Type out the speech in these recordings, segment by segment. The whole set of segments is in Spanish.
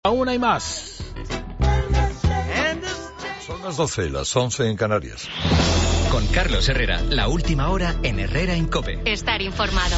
Aún hay más. Son las 12, las 11 en Canarias. Con Carlos Herrera, la última hora en Herrera en COPE. Estar informado.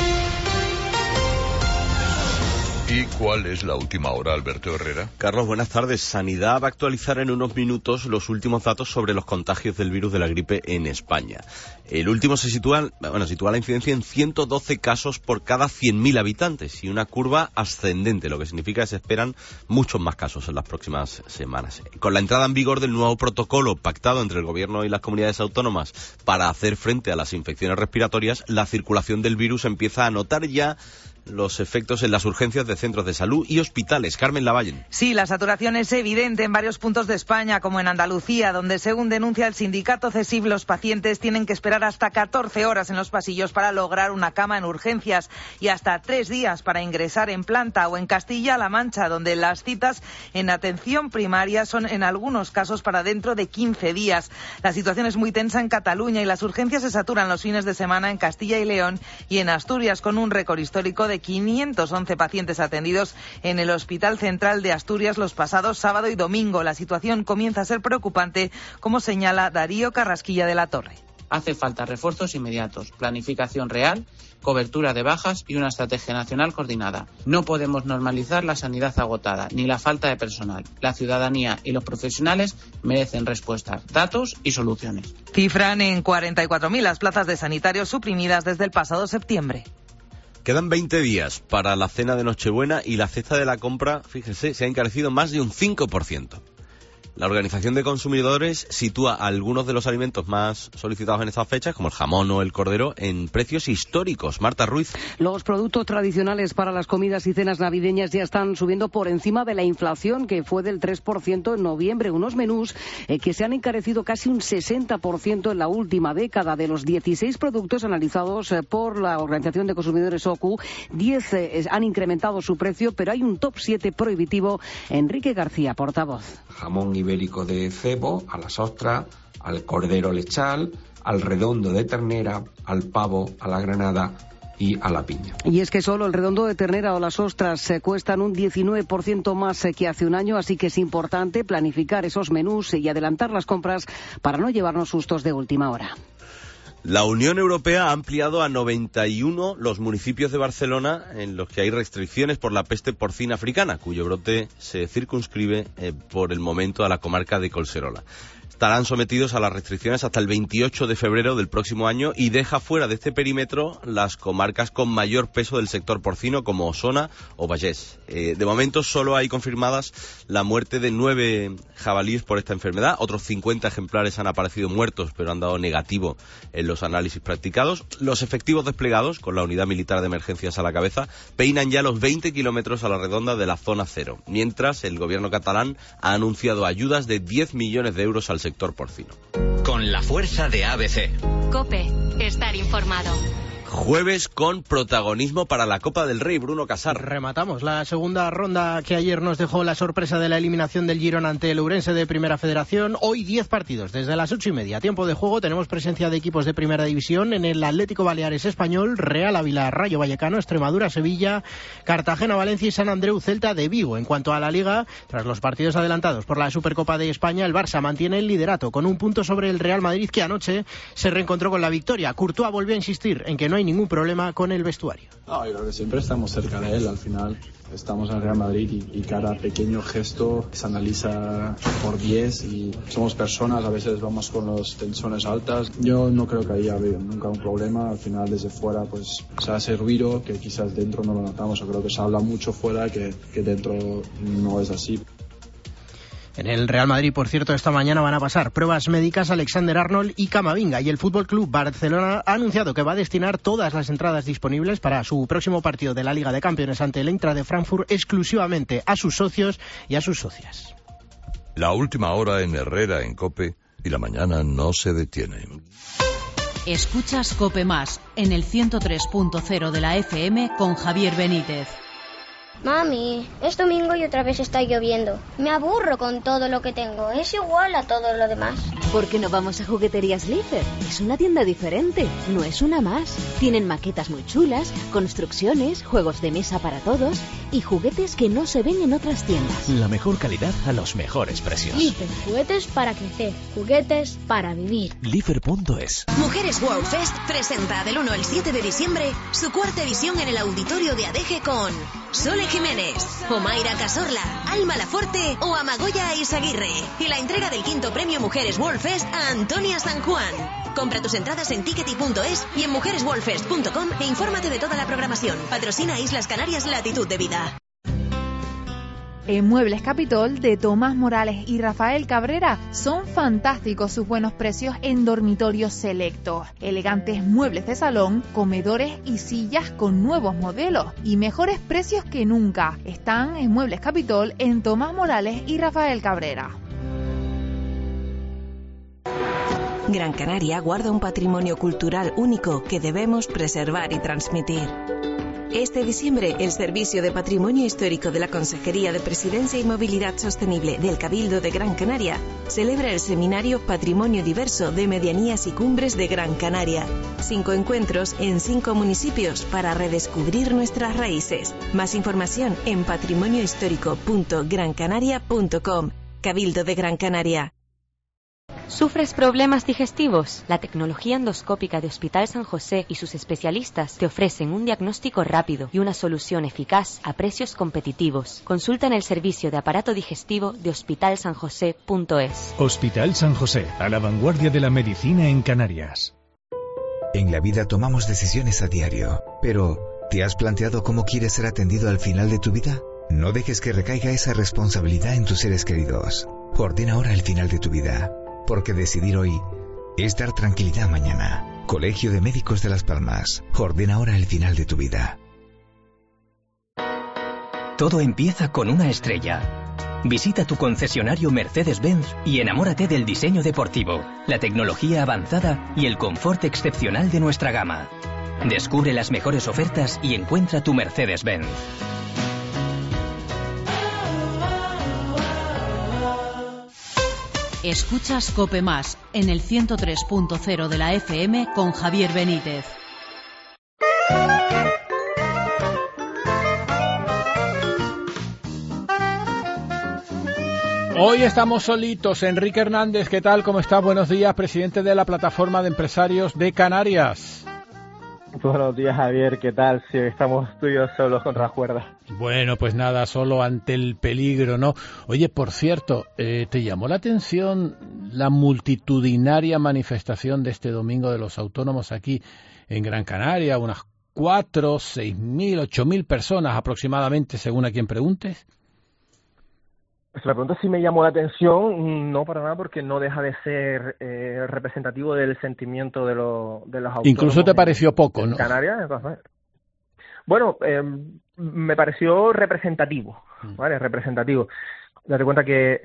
¿Y cuál es la última hora, Alberto Herrera? Carlos, buenas tardes. Sanidad va a actualizar en unos minutos los últimos datos sobre los contagios del virus de la gripe en España. El último sitúa la incidencia en 112 casos por cada 100.000 habitantes y una curva ascendente, lo que significa que se esperan muchos más casos en las próximas semanas. Con la entrada en vigor del nuevo protocolo pactado entre el Gobierno y las comunidades autónomas para hacer frente a las infecciones respiratorias, la circulación del virus empieza a notar ya los efectos en las urgencias de centros de salud y hospitales. Carmen Lavallen. Sí, la saturación es evidente en varios puntos de España, como en Andalucía, donde, según denuncia el sindicato CESIF, los pacientes tienen que esperar hasta 14 horas en los pasillos para lograr una cama en urgencias y hasta 3 días para ingresar en planta, o en Castilla-La Mancha, donde las citas en atención primaria son en algunos casos para dentro de 15 días. La situación es muy tensa en Cataluña y las urgencias se saturan los fines de semana en Castilla y León y en Asturias, con un récord histórico de 511 pacientes atendidos en el Hospital Central de Asturias los pasados sábado y domingo. La situación comienza a ser preocupante, como señala Darío Carrasquilla de la Torre. Hace falta refuerzos inmediatos, planificación real, cobertura de bajas y una estrategia nacional coordinada. No podemos normalizar la sanidad agotada, ni la falta de personal. La ciudadanía y los profesionales merecen respuestas, datos y soluciones. Cifran en 44.000 las plazas de sanitarios suprimidas desde el pasado septiembre. Quedan 20 días para la cena de Nochebuena y la cesta de la compra, fíjese, se ha encarecido más de un 5%. La Organización de Consumidores sitúa algunos de los alimentos más solicitados en estas fechas, como el jamón o el cordero, en precios históricos. Marta Ruiz. Los productos tradicionales para las comidas y cenas navideñas ya están subiendo por encima de la inflación, que fue del 3% en noviembre. Unos menús que se han encarecido casi un 60% en la última década. De los 16 productos analizados por la Organización de Consumidores OCU, 10 han incrementado su precio, pero hay un top 7 prohibitivo. Enrique García, portavoz. Jamón ibérico de cebo, a las ostras, al cordero lechal, al redondo de ternera, al pavo, a la granada y a la piña. Y es que solo el redondo de ternera o las ostras cuestan un 19% más que hace un año, así que es importante planificar esos menús y adelantar las compras para no llevarnos sustos de última hora. La Unión Europea ha ampliado a 91 los municipios de Barcelona en los que hay restricciones por la peste porcina africana, cuyo brote se circunscribe por el momento a la comarca de Collserola. Estarán sometidos a las restricciones hasta el 28 de febrero del próximo año y deja fuera de este perímetro las comarcas con mayor peso del sector porcino, como Osona o Vallés. De momento solo hay confirmadas la muerte de 9 jabalíes por esta enfermedad. Otros 50 ejemplares han aparecido muertos, pero han dado negativo en los análisis practicados. Los efectivos desplegados, con la unidad militar de emergencias a la cabeza, peinan ya los 20 kilómetros a la redonda de la zona cero, mientras el gobierno catalán ha anunciado ayudas de 10 millones de euros al sector porcino. Con la fuerza de ABC. COPE. Estar informado. Jueves con protagonismo para la Copa del Rey. Bruno Casar. Rematamos la segunda ronda que ayer nos dejó la sorpresa de la eliminación del Girona ante el Ourense de Primera Federación. Hoy 10 partidos desde las 8:30. Tiempo de juego. Tenemos presencia de equipos de Primera División en el Atlético Baleares Español, Real Ávila Rayo Vallecano, Extremadura Sevilla, Cartagena Valencia y San Andreu Celta de Vigo. En cuanto a la Liga, tras los partidos adelantados por la Supercopa de España, el Barça mantiene el liderato con un punto sobre el Real Madrid, que anoche se reencontró con la victoria. Courtois volvió a insistir en que no hay ningún problema con el vestuario. No, yo creo que siempre estamos cerca de él. Al final estamos en Real Madrid y cada pequeño gesto se analiza por 10 y somos personas, a veces vamos con las tensiones altas. Yo no creo que haya habido nunca un problema. Al final desde fuera pues se hace ruido que quizás dentro no lo notamos. Yo creo que se habla mucho fuera que dentro no es así. En el Real Madrid, por cierto, esta mañana van a pasar pruebas médicas Alexander-Arnold y Camavinga, y el Fútbol Club Barcelona ha anunciado que va a destinar todas las entradas disponibles para su próximo partido de la Liga de Campeones ante el Eintracht de Frankfurt exclusivamente a sus socios y a sus socias. La última hora en Herrera en COPE y la mañana no se detiene. Escuchas COPE Más en el 103.0 de la FM con Javier Benítez. Mami, es domingo y otra vez está lloviendo. Me aburro con todo lo que tengo. Es igual a todo lo demás. ¿Por qué no vamos a Jugueterías Leifer? Es una tienda diferente, no es una más. Tienen maquetas muy chulas, construcciones, juegos de mesa para todos y juguetes que no se ven en otras tiendas. La mejor calidad a los mejores precios. Leifer, juguetes para crecer, juguetes para vivir. Leifer.es. Mujeres World Fest presenta del 1 al 7 de diciembre su cuarta edición en el auditorio de ADG con Sole Jiménez, Omaira Casorla, Alma Laforte o Amagoya Izaguirre. Y la entrega del quinto premio Mujeres World Fest a Antonia San Juan. Compra tus entradas en tickety.es y en mujeresworldfest.com e infórmate de toda la programación. Patrocina Islas Canarias Latitud de Vida. En Muebles Capitol de Tomás Morales y Rafael Cabrera son fantásticos sus buenos precios en dormitorios selectos. Elegantes muebles de salón, comedores y sillas con nuevos modelos y mejores precios que nunca. Están en Muebles Capitol en Tomás Morales y Rafael Cabrera. Gran Canaria guarda un patrimonio cultural único que debemos preservar y transmitir. Este diciembre, el Servicio de Patrimonio Histórico de la Consejería de Presidencia y Movilidad Sostenible del Cabildo de Gran Canaria celebra el seminario Patrimonio Diverso de Medianías y Cumbres de Gran Canaria. 5 encuentros en 5 municipios para redescubrir nuestras raíces. Más información en patrimoniohistórico.grancanaria.com. Cabildo de Gran Canaria. ¿Sufres problemas digestivos? La tecnología endoscópica de Hospital San José y sus especialistas te ofrecen un diagnóstico rápido y una solución eficaz a precios competitivos. Consulta en el servicio de aparato digestivo de hospitalsanjose.es. Hospital San José, a la vanguardia de la medicina en Canarias. En la vida tomamos decisiones a diario, pero ¿te has planteado cómo quieres ser atendido al final de tu vida? No dejes que recaiga esa responsabilidad en tus seres queridos. Ordena ahora el final de tu vida. Porque decidir hoy es dar tranquilidad mañana. Colegio de Médicos de Las Palmas. Ordena ahora el final de tu vida. Todo empieza con una estrella. Visita tu concesionario Mercedes-Benz y enamórate del diseño deportivo, la tecnología avanzada y el confort excepcional de nuestra gama. Descubre las mejores ofertas y encuentra tu Mercedes-Benz. Escuchas COPE Más en el 103.0 de la FM con Javier Benítez. Hoy estamos solitos. Enrique Hernández, ¿qué tal? ¿Cómo estás? Buenos días, presidente de la Plataforma de Empresarios de Canarias. Buenos días, Javier, ¿qué tal? Sí, estamos tú y yo solos contra la cuerda. Bueno, pues nada, solo ante el peligro, ¿no? Oye, por cierto, ¿te llamó la atención la multitudinaria manifestación de este domingo de los autónomos aquí en Gran Canaria? Unas 4, 6.000, 8.000 personas aproximadamente, según a quien preguntes. Pues la pregunta sí me llamó la atención, no para nada, porque no deja de ser representativo del sentimiento de los autónomos. Incluso te pareció poco, ¿no? Canarias, bueno, me pareció representativo, ¿vale? Representativo. Date cuenta que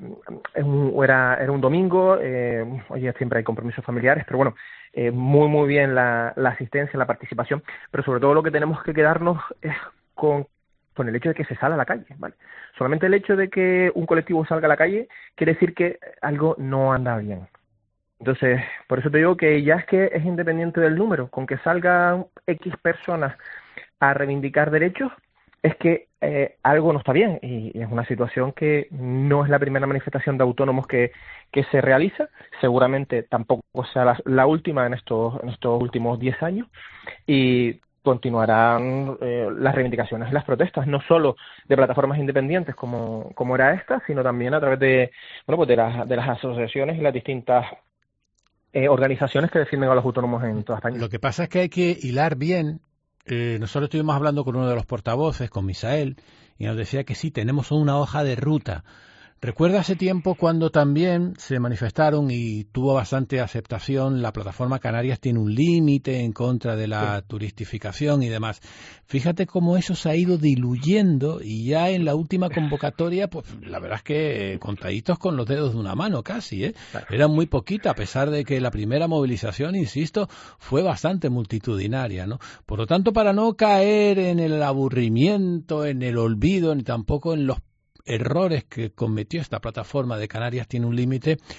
era un domingo, oye, siempre hay compromisos familiares, pero bueno, muy bien la asistencia, la participación, pero sobre todo lo que tenemos que quedarnos es con el hecho de que se sale a la calle, ¿vale? Solamente el hecho de que un colectivo salga a la calle quiere decir que algo no anda bien. Entonces, por eso te digo que ya es que es independiente del número, con que salgan X personas a reivindicar derechos, es que algo no está bien, y es una situación que no es la primera manifestación de autónomos que se realiza, seguramente tampoco sea la última en estos últimos 10 años, y continuarán las reivindicaciones y las protestas, no solo de plataformas independientes como era esta, sino también a través de las asociaciones y las distintas organizaciones que defienden a los autónomos en toda España. Lo que pasa es que hay que hilar bien. Nosotros estuvimos hablando con uno de los portavoces, con Misael, y nos decía que sí, tenemos una hoja de ruta. Recuerdo hace tiempo cuando también se manifestaron y tuvo bastante aceptación, la plataforma Canarias tiene un límite en contra de la turistificación y demás. Fíjate cómo eso se ha ido diluyendo y ya en la última convocatoria, pues la verdad es que contaditos con los dedos de una mano casi, ¿eh? Claro. Era muy poquita, a pesar de que la primera movilización, insisto, fue bastante multitudinaria, ¿no? Por lo tanto, para no caer en el aburrimiento, en el olvido, ni tampoco en los errores que cometió esta plataforma de Canarias tiene un límite,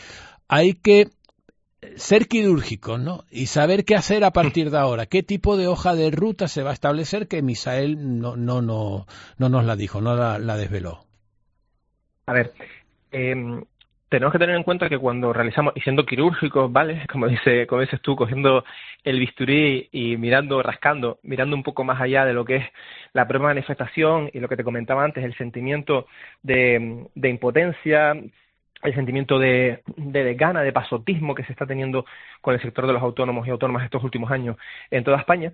hay que ser quirúrgicos, ¿no? Y saber qué hacer a partir de ahora, qué tipo de hoja de ruta se va a establecer, que Misael no nos la dijo, no la desveló. A ver, tenemos que tener en cuenta que cuando realizamos, y siendo quirúrgicos, ¿vale? Como dices tú, cogiendo el bisturí y rascando, mirando un poco más allá de lo que es la propia manifestación y lo que te comentaba antes, el sentimiento de impotencia, el sentimiento de desgana, de pasotismo que se está teniendo con el sector de los autónomos y autónomas estos últimos años en toda España,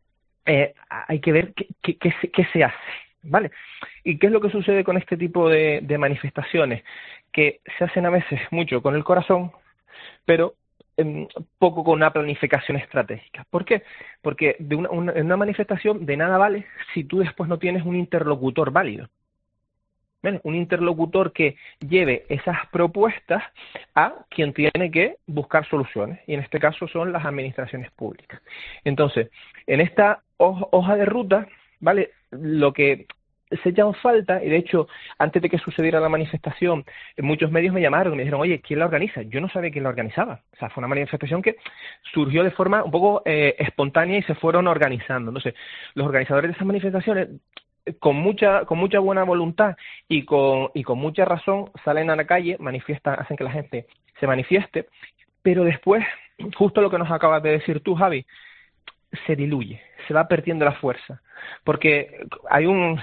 hay que ver qué se hace, ¿vale? ¿Y qué es lo que sucede con este tipo de manifestaciones? Que se hacen a veces mucho con el corazón, pero poco con una planificación estratégica. ¿Por qué? Porque en una manifestación de nada vale si tú después no tienes un interlocutor válido. ¿Ven? Un interlocutor que lleve esas propuestas a quien tiene que buscar soluciones, y en este caso son las administraciones públicas. Entonces, en esta hoja de ruta, ¿vale? Lo que se echa en falta, y de hecho, antes de que sucediera la manifestación, muchos medios me llamaron y me dijeron, oye, ¿quién la organiza? Yo no sabía quién la organizaba. O sea, fue una manifestación que surgió de forma un poco espontánea y se fueron organizando. Entonces, los organizadores de esas manifestaciones, con mucha buena voluntad y con mucha razón, salen a la calle, manifiestan, hacen que la gente se manifieste, pero después, justo lo que nos acabas de decir tú, Javi, se diluye, se va perdiendo la fuerza, porque hay un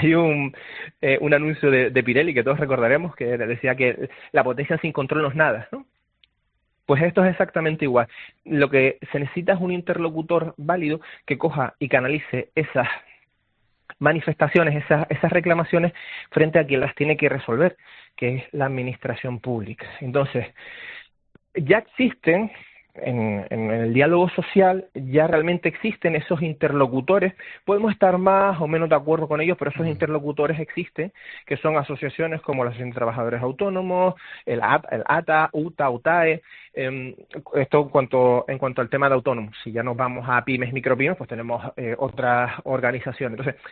anuncio de Pirelli que todos recordaremos, que decía que la potencia sin control no es nada, ¿no? Pues esto es exactamente igual. Lo que se necesita es un interlocutor válido que coja y canalice esas manifestaciones, esas reclamaciones frente a quien las tiene que resolver, que es la administración pública. Entonces, ya existen en el diálogo social, ya realmente existen esos interlocutores. Podemos estar más o menos de acuerdo con ellos, pero esos interlocutores existen, que son asociaciones como la Asociación de Trabajadores Autónomos, el ATA, UTA, UTAE. Esto en cuanto al tema de autónomos. Si ya nos vamos a pymes, micropymes, pues tenemos otras organizaciones. Entonces,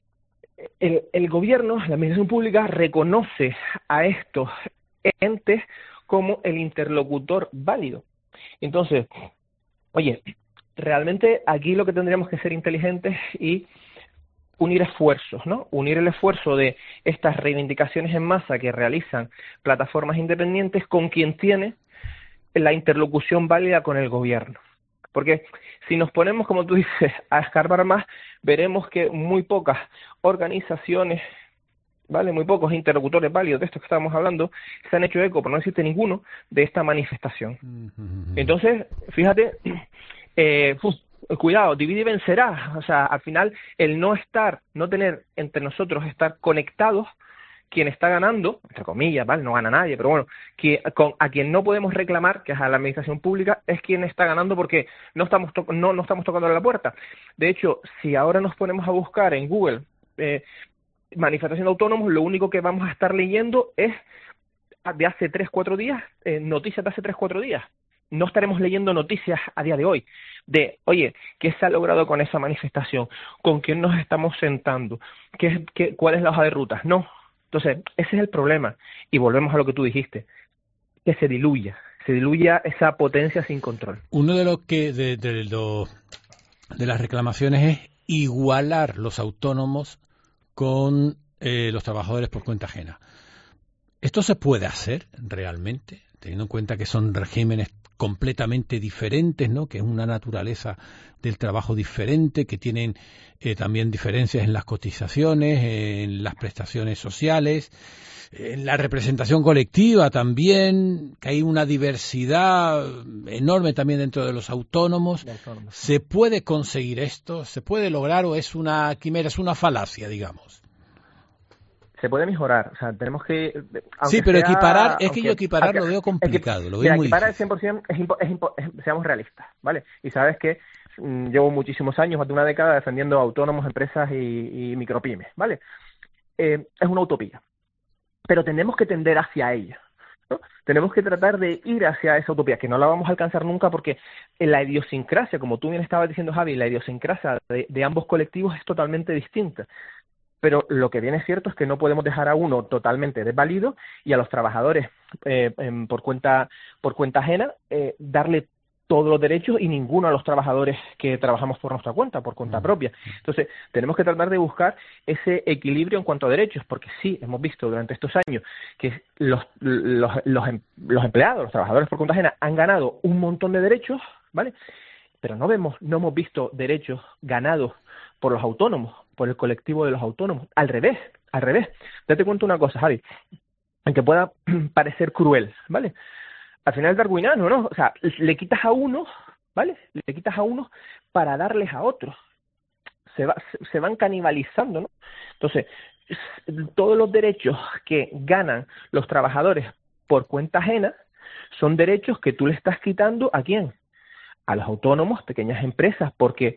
el gobierno, la administración pública, reconoce a estos entes como el interlocutor válido. Entonces, oye, realmente aquí lo que tendríamos que ser inteligentes y unir esfuerzos, ¿no? Unir el esfuerzo de estas reivindicaciones en masa que realizan plataformas independientes con quien tiene la interlocución válida con el gobierno. Porque si nos ponemos, como tú dices, a escarbar más, veremos que muy pocas organizaciones, ¿vale? Muy pocos interlocutores válidos de estos que estábamos hablando se han hecho eco, por no decirte ninguno, de esta manifestación. Entonces, fíjate, cuidado, divide y vencerá. O sea, al final, el no tener entre nosotros, estar conectados, quien está ganando, entre comillas, ¿vale? No gana nadie, pero bueno, a quien no podemos reclamar, que es a la administración pública, es quien está ganando, porque no estamos tocando la puerta. De hecho, si ahora nos ponemos a buscar en Google manifestación de autónomos, lo único que vamos a estar leyendo es de hace 3-4 días, noticias de hace 3-4 días. No estaremos leyendo noticias a día de hoy de, oye, ¿qué se ha logrado con esa manifestación? ¿Con quién nos estamos sentando? ¿Cuál es la hoja de ruta? No. Entonces, ese es el problema. Y volvemos a lo que tú dijiste, que se diluya esa potencia sin control. Uno de las reclamaciones es igualar los autónomos con los trabajadores por cuenta ajena. ¿Esto se puede hacer realmente, teniendo en cuenta que son regímenes completamente diferentes, ¿no? Que es una naturaleza del trabajo diferente, que tienen también diferencias en las cotizaciones, en las prestaciones sociales, en la representación colectiva también, que hay una diversidad enorme también dentro de los autónomos? ¿Se puede conseguir esto? ¿Se puede lograr o es una quimera, es una falacia, digamos? Se puede mejorar, o sea, tenemos que... Sí, pero equiparar, yo equiparar lo veo complicado, lo veo muy equiparar difícil. Equiparar el 100% seamos realistas, ¿vale? Y sabes que llevo muchísimos años, más de una década, defendiendo autónomos, empresas y micropymes, ¿vale? Es una utopía, pero tenemos que tender hacia ella, ¿no? Tenemos que tratar de ir hacia esa utopía, que no la vamos a alcanzar nunca, porque la idiosincrasia, como tú bien estabas diciendo, Javi, la idiosincrasia de ambos colectivos es totalmente distinta. pero lo que bien es cierto es que no podemos dejar a uno totalmente desvalido y a los trabajadores por cuenta ajena darle todos los derechos y ninguno a los trabajadores que trabajamos por nuestra cuenta, por cuenta propia. Entonces, tenemos que tratar de buscar ese equilibrio en cuanto a derechos, porque sí, hemos visto durante estos años que los empleados, los trabajadores por cuenta ajena han ganado un montón de derechos, ¿vale? Pero no hemos visto derechos ganados por los autónomos, por el colectivo de los autónomos. Al revés. Ya te cuento una cosa, Javi, aunque pueda parecer cruel, ¿vale? Al final es darwiniano, ¿no? O sea, le quitas a uno, ¿vale? Le quitas a uno para darles a otros. Se van canibalizando, ¿no? Entonces, todos los derechos que ganan los trabajadores por cuenta ajena son derechos que tú le estás quitando ¿a quién? A los autónomos, pequeñas empresas, porque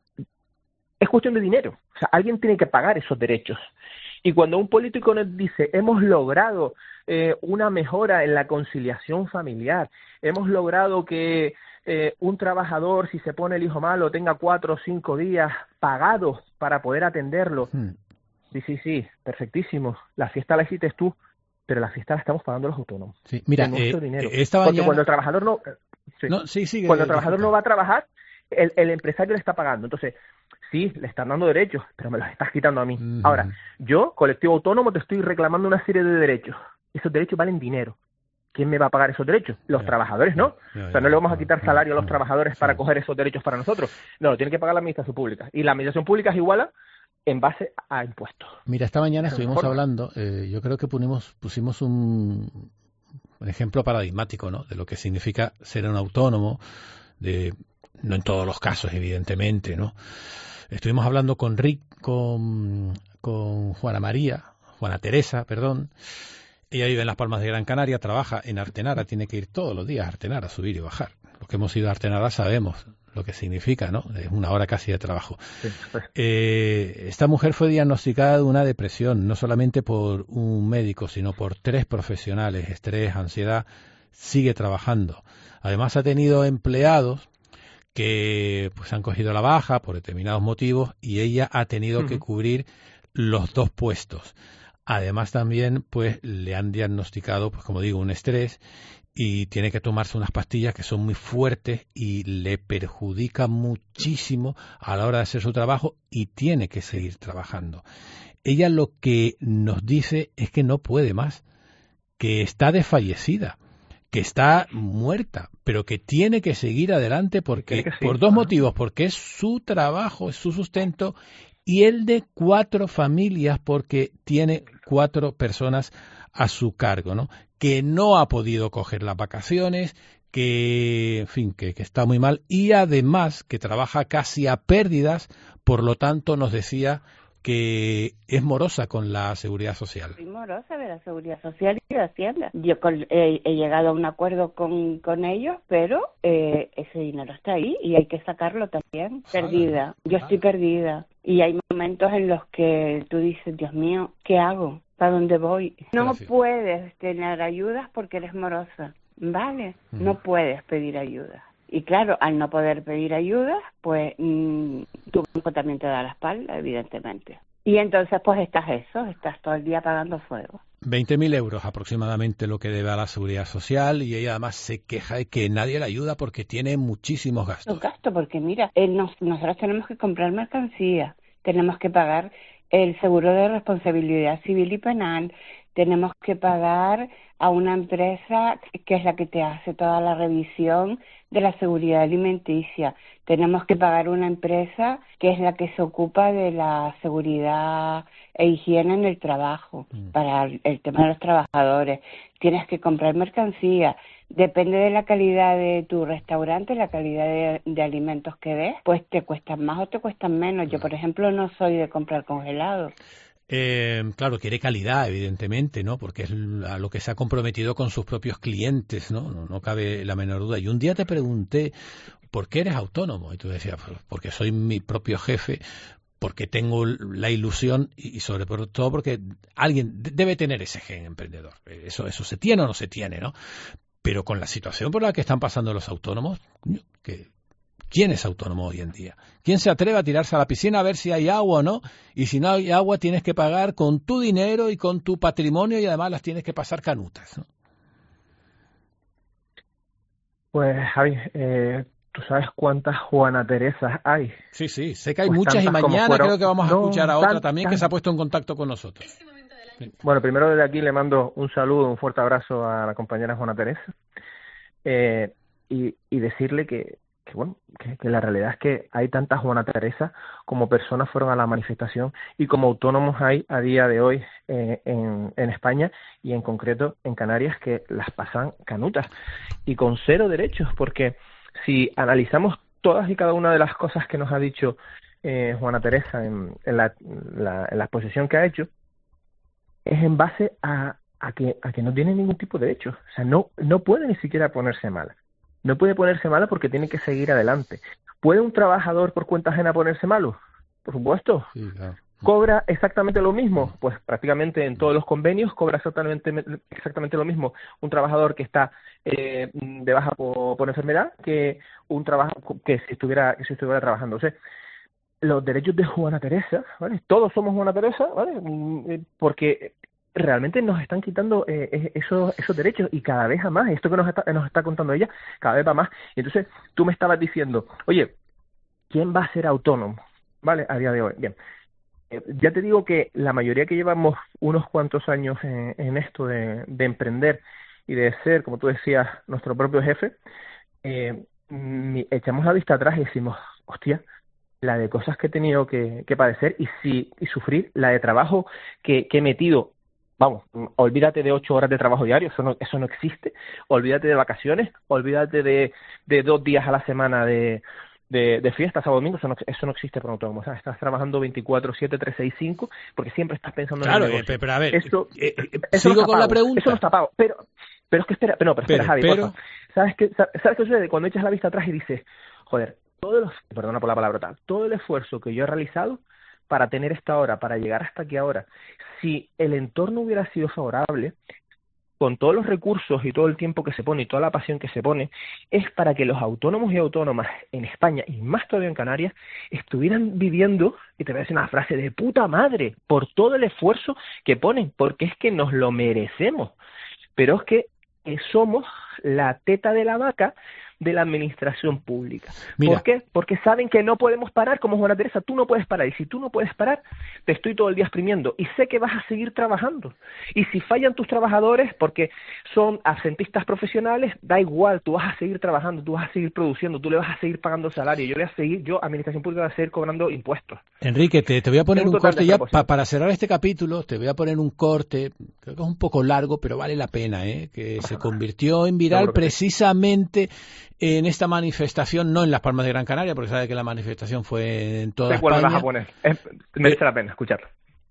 es cuestión de dinero. O sea, alguien tiene que pagar esos derechos. Y cuando un político nos dice, hemos logrado una mejora en la conciliación familiar, hemos logrado que un trabajador, si se pone el hijo malo, tenga 4 o 5 días pagados para poder atenderlo. Sí, perfectísimo. La fiesta la hiciste tú, pero la fiesta la estamos pagando los autónomos. Sí, mira, nuestro dinero. Esta Porque mañana... cuando el trabajador no... cuando el trabajador no va a trabajar, el empresario le está pagando. Entonces, sí, le están dando derechos, pero me los estás quitando a mí. Ahora, yo, colectivo autónomo, te estoy reclamando una serie de derechos. Esos derechos valen dinero. ¿Quién me va a pagar esos derechos? Los trabajadores, ¿no? O sea, no le vamos a quitar salario a los trabajadores para coger esos derechos para nosotros. No, lo tiene que pagar la administración pública. Y la administración pública es igual en base a impuestos. Mira, esta mañana estuvimos hablando, yo creo que pusimos un ejemplo paradigmático, ¿no? De lo que significa ser un autónomo, no en todos los casos, evidentemente, ¿no? Estuvimos hablando con Rick, con Juana Teresa, perdón. Ella vive en Las Palmas de Gran Canaria, trabaja en Artenara, tiene que ir todos los días a Artenara, a subir y bajar. Los que hemos ido a Artenara sabemos lo que significa, ¿no? Es una hora casi de trabajo. Sí, pues. Esta mujer fue diagnosticada de una depresión, no solamente por un médico, sino por 3 profesionales, estrés, ansiedad, sigue trabajando. Además ha tenido empleados que pues han cogido la baja por determinados motivos y ella ha tenido que cubrir los 2 puestos. Además también pues le han diagnosticado, pues como digo, un estrés y tiene que tomarse unas pastillas que son muy fuertes y le perjudican muchísimo a la hora de hacer su trabajo y tiene que seguir trabajando. Ella lo que nos dice es que no puede más, que está desfallecida, que está muerta, pero que tiene que seguir adelante porque por 2 motivos, porque es su trabajo, es su sustento y el de 4 familias porque tiene 4 personas a su cargo, ¿no? Que no ha podido coger las vacaciones, que, en fin, que está muy mal y además que trabaja casi a pérdidas, por lo tanto nos decía que es morosa con la Seguridad Social. Soy morosa de la Seguridad Social y de Hacienda. Yo he llegado a un acuerdo con ellos, pero ese dinero está ahí y hay que sacarlo también. Perdida. Yo estoy perdida. Y hay momentos en los que tú dices, Dios mío, ¿qué hago? ¿Para dónde voy? No puedes tener ayudas porque eres morosa, ¿vale? No puedes pedir ayuda. Y claro, al no poder pedir ayuda, pues tu banco también te da la espalda, evidentemente. Y entonces pues estás todo el día pagando fuego. 20.000 euros aproximadamente lo que debe a la Seguridad Social y ella además se queja de que nadie la ayuda porque tiene muchísimos gastos. Los gastos, porque mira, nosotros tenemos que comprar mercancía, tenemos que pagar el seguro de responsabilidad civil y penal, tenemos que pagar a una empresa que es la que te hace toda la revisión de la seguridad alimenticia. Tenemos que pagar una empresa que es la que se ocupa de la seguridad e higiene en el trabajo, para el tema de los trabajadores. Tienes que comprar mercancía. Depende de la calidad de tu restaurante, la calidad de alimentos que des, pues te cuestan más o te cuestan menos. Yo, por ejemplo, no soy de comprar congelados. Claro, quiere calidad, evidentemente, ¿no? Porque es a lo que se ha comprometido con sus propios clientes, ¿no? No cabe la menor duda. Y un día te pregunté, ¿por qué eres autónomo? Y tú decías, porque soy mi propio jefe, porque tengo la ilusión y sobre todo porque alguien debe tener ese gen emprendedor. Eso se tiene o no se tiene, ¿no? Pero con la situación por la que están pasando los autónomos, ¿Quién es autónomo hoy en día? ¿Quién se atreve a tirarse a la piscina a ver si hay agua o no? Y si no hay agua tienes que pagar con tu dinero y con tu patrimonio y además las tienes que pasar canutas, ¿no? Pues, Javi, ¿tú sabes cuántas Juana Teresas hay? Sí, sé que hay pues muchas y mañana creo que vamos a escuchar a otra también que se ha puesto en contacto con nosotros. Bueno, primero desde aquí le mando un saludo, un fuerte abrazo a la compañera Juana Teresa y decirle que la realidad es que hay tantas Juana Teresa como personas fueron a la manifestación y como autónomos hay a día de hoy en España y en concreto en Canarias que las pasan canutas y con cero derechos, porque si analizamos todas y cada una de las cosas que nos ha dicho Juana Teresa en la exposición que ha hecho, es en base a que no tiene ningún tipo de derecho. O sea, no puede ni siquiera ponerse mala. No puede ponerse mala porque tiene que seguir adelante. ¿Puede un trabajador por cuenta ajena ponerse malo? Por supuesto. Sí, claro. ¿Cobra exactamente lo mismo? Pues prácticamente en todos los convenios cobra exactamente lo mismo un trabajador que está de baja por enfermedad que un trabajo que si estuviera trabajando. O sea, los derechos de Juana Teresa, ¿vale? Todos somos Juana Teresa, ¿vale? Porque realmente nos están quitando esos derechos y cada vez a más. Esto que nos está contando ella, cada vez va más. Y entonces tú me estabas diciendo, oye, ¿quién va a ser autónomo? ¿Vale? A día de hoy. Bien. Ya te digo que la mayoría que llevamos unos cuantos años en esto de emprender y de ser, como tú decías, nuestro propio jefe, echamos la vista atrás y decimos, hostia, la de cosas que he tenido que padecer y sufrir, la de trabajo que he metido. Vamos, olvídate de 8 horas de trabajo diario, eso no existe. Olvídate de vacaciones, olvídate de 2 días a la semana de fiesta, sábado, domingo, eso no existe para un autónomo. O sea, estás trabajando 24/7, 365, porque siempre estás pensando en el negocio. Claro, pero a ver, eso sigo con la pregunta. Eso no está pago. Pero es que espera, Javi, porfa. ¿Sabes qué sucede? Cuando echas la vista atrás y dices, joder, perdona por la palabra, todo el esfuerzo que yo he realizado para tener esta hora, para llegar hasta aquí ahora, si el entorno hubiera sido favorable, con todos los recursos y todo el tiempo que se pone y toda la pasión que se pone, es para que los autónomos y autónomas en España, y más todavía en Canarias, estuvieran viviendo, y te voy a decir una frase, de puta madre, por todo el esfuerzo que ponen, porque es que nos lo merecemos. Pero es que somos la teta de la vaca de la administración pública. Mira. ¿Por qué? Porque saben que no podemos parar, como Juana Teresa, tú no puedes parar, y si tú no puedes parar, te estoy todo el día exprimiendo, y sé que vas a seguir trabajando, y si fallan tus trabajadores porque son absentistas profesionales, da igual, tú vas a seguir trabajando, tú vas a seguir produciendo, tú le vas a seguir pagando salario, yo, administración pública, voy a seguir cobrando impuestos. Enrique, te voy a poner un corte ya, para cerrar este capítulo, te voy a poner un corte, creo que es un poco largo, pero vale la pena, que se convirtió en viral precisamente en esta manifestación, no en Las Palmas de Gran Canaria, porque sabe que la manifestación fue en toda España. Vas a poner. Merece la pena escucharlo.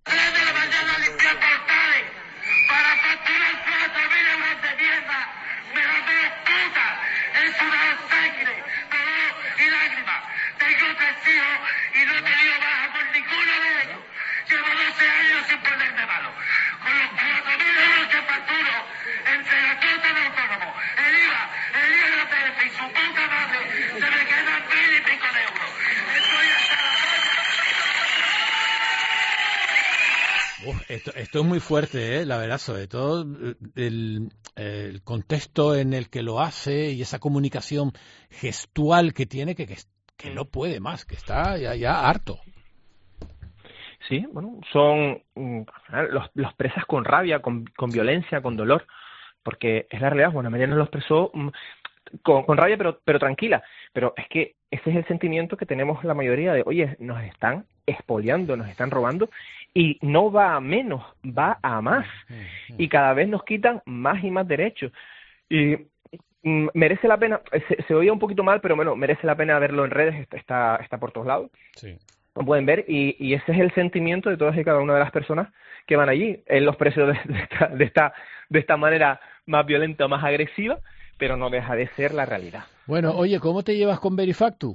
Esto es muy fuerte, la verdad, sobre todo el contexto en el que lo hace y esa comunicación gestual que tiene que no puede más, que está ya harto. Sí, bueno, son los presas con rabia, con violencia, con dolor, porque es la realidad. Bueno, Mariano los expresó con rabia, pero tranquila. Pero es que ese es el sentimiento que tenemos la mayoría de, oye, nos están expoliando, nos están robando, y no va a menos, va a más. Y cada vez nos quitan más y más derechos. Y merece la pena, se oía un poquito mal, pero bueno, merece la pena verlo en redes, está por todos lados. Sí. Lo pueden ver, y ese es el sentimiento de todas y cada una de las personas que van allí. En los precios de esta manera más violenta, más agresiva, pero no deja de ser la realidad. Bueno, oye, ¿cómo te llevas con Verifactu?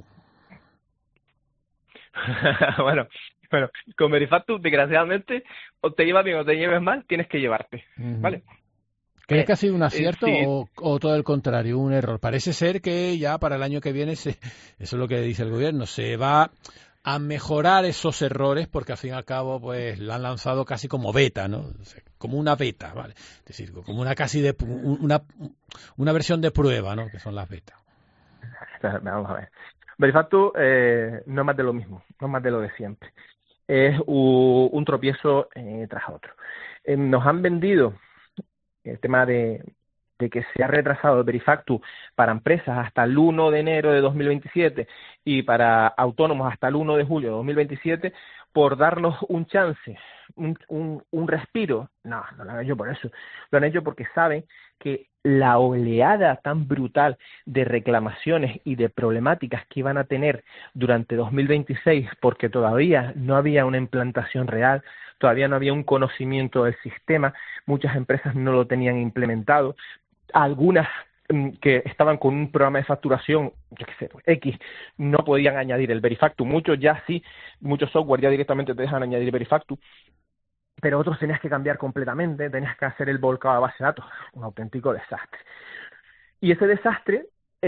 Bueno, con Verifactu, desgraciadamente, o te llevas bien o te lleves mal, tienes que llevarte, ¿vale? ¿Crees que ha sido un acierto o todo el contrario, un error? Parece ser que ya para el año que viene, eso es lo que dice el gobierno, se va a mejorar esos errores porque al fin y al cabo pues la han lanzado casi como beta, ¿no? O sea, como una beta, ¿vale? Es decir, como una casi de una versión de prueba, ¿no? Que son las betas. Vamos a ver. Verifactu no es más de lo mismo, no es más de lo de siempre. Es un tropiezo tras otro. Nos han vendido el tema de que se ha retrasado el Verifactu para empresas hasta el 1 de enero de 2027 y para autónomos hasta el 1 de julio de 2027 por darnos un chance, un respiro. No lo han hecho por eso. Lo han hecho porque saben que la oleada tan brutal de reclamaciones y de problemáticas que iban a tener durante 2026, porque todavía no había una implantación real, todavía no había un conocimiento del sistema, muchas empresas no lo tenían implementado, algunas que estaban con un programa de facturación, yo qué sé, pues, X, no podían añadir el Verifactu, muchos ya sí, muchos software ya directamente te dejan añadir Verifactu, pero otros tenías que cambiar completamente, tenías que hacer el volcado a base de datos, un auténtico desastre. Y ese desastre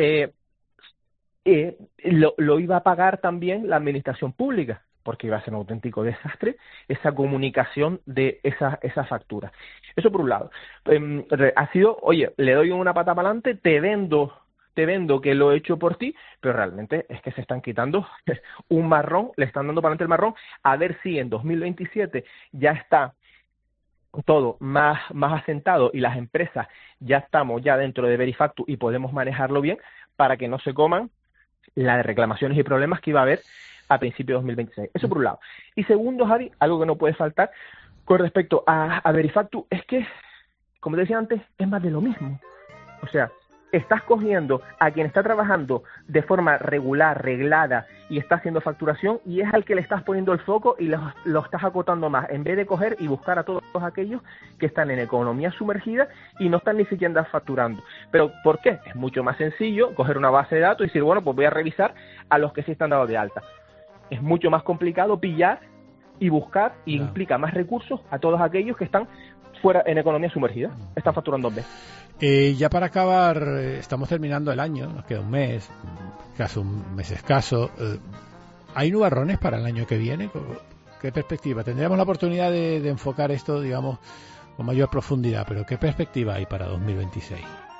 lo iba a pagar también la administración pública, porque iba a ser un auténtico desastre esa comunicación de esa factura. Eso por un lado. Ha sido, oye, le doy una pata para adelante, te vendo que lo he hecho por ti, pero realmente es que se están quitando un marrón, le están dando para adelante el marrón, a ver si en 2027 ya está todo más asentado y las empresas ya estamos ya dentro de Verifactu y podemos manejarlo bien para que no se coman las reclamaciones y problemas que iba a haber a principios de 2026. Eso por un lado. Y segundo, Javi, algo que no puede faltar con respecto a Verifactu es que, como te decía antes, es más de lo mismo. O sea, estás cogiendo a quien está trabajando de forma regular, reglada y está haciendo facturación y es al que le estás poniendo el foco y lo estás acotando más, en vez de coger y buscar a todos aquellos que están en economía sumergida y no están ni siquiera facturando. ¿Pero por qué? Es mucho más sencillo coger una base de datos y decir, bueno, pues voy a revisar a los que sí están dados de alta. Es mucho más complicado pillar y buscar y implica más recursos a todos aquellos que están fuera en economía sumergida, están facturando en vez. Ya para acabar, estamos terminando el año, nos queda un mes, casi un mes escaso. ¿Hay nubarrones para el año que viene? ¿Qué perspectiva? Tendríamos la oportunidad de enfocar esto, digamos, con mayor profundidad, pero ¿qué perspectiva hay para 2026?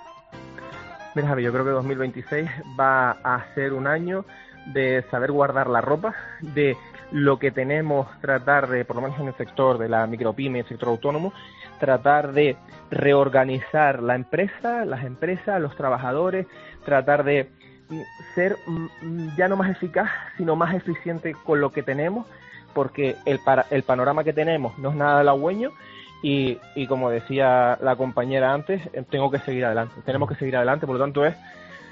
Mira, Javi, yo creo que 2026 va a ser un año de saber guardar la ropa, de lo que tenemos, tratar de, por lo menos en el sector de la micropyme, el sector autónomo, tratar de reorganizar la empresa, las empresas, los trabajadores, tratar de ser ya no más eficaz, sino más eficiente con lo que tenemos, porque el panorama que tenemos no es nada halagüeño y como decía la compañera antes, tenemos que seguir adelante, por lo tanto es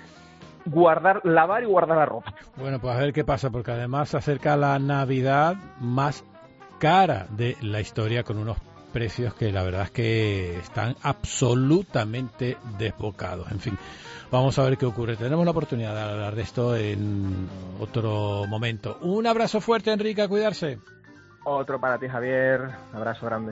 lavar y guardar la ropa. Bueno, pues a ver qué pasa, porque además se acerca la Navidad más cara de la historia con unos precios que la verdad es que están absolutamente desbocados. En fin, vamos a ver qué ocurre. Tenemos la oportunidad de hablar de esto en otro momento. Un abrazo fuerte, Enrique, a cuidarse. Otro para ti, Javier. Un abrazo grande.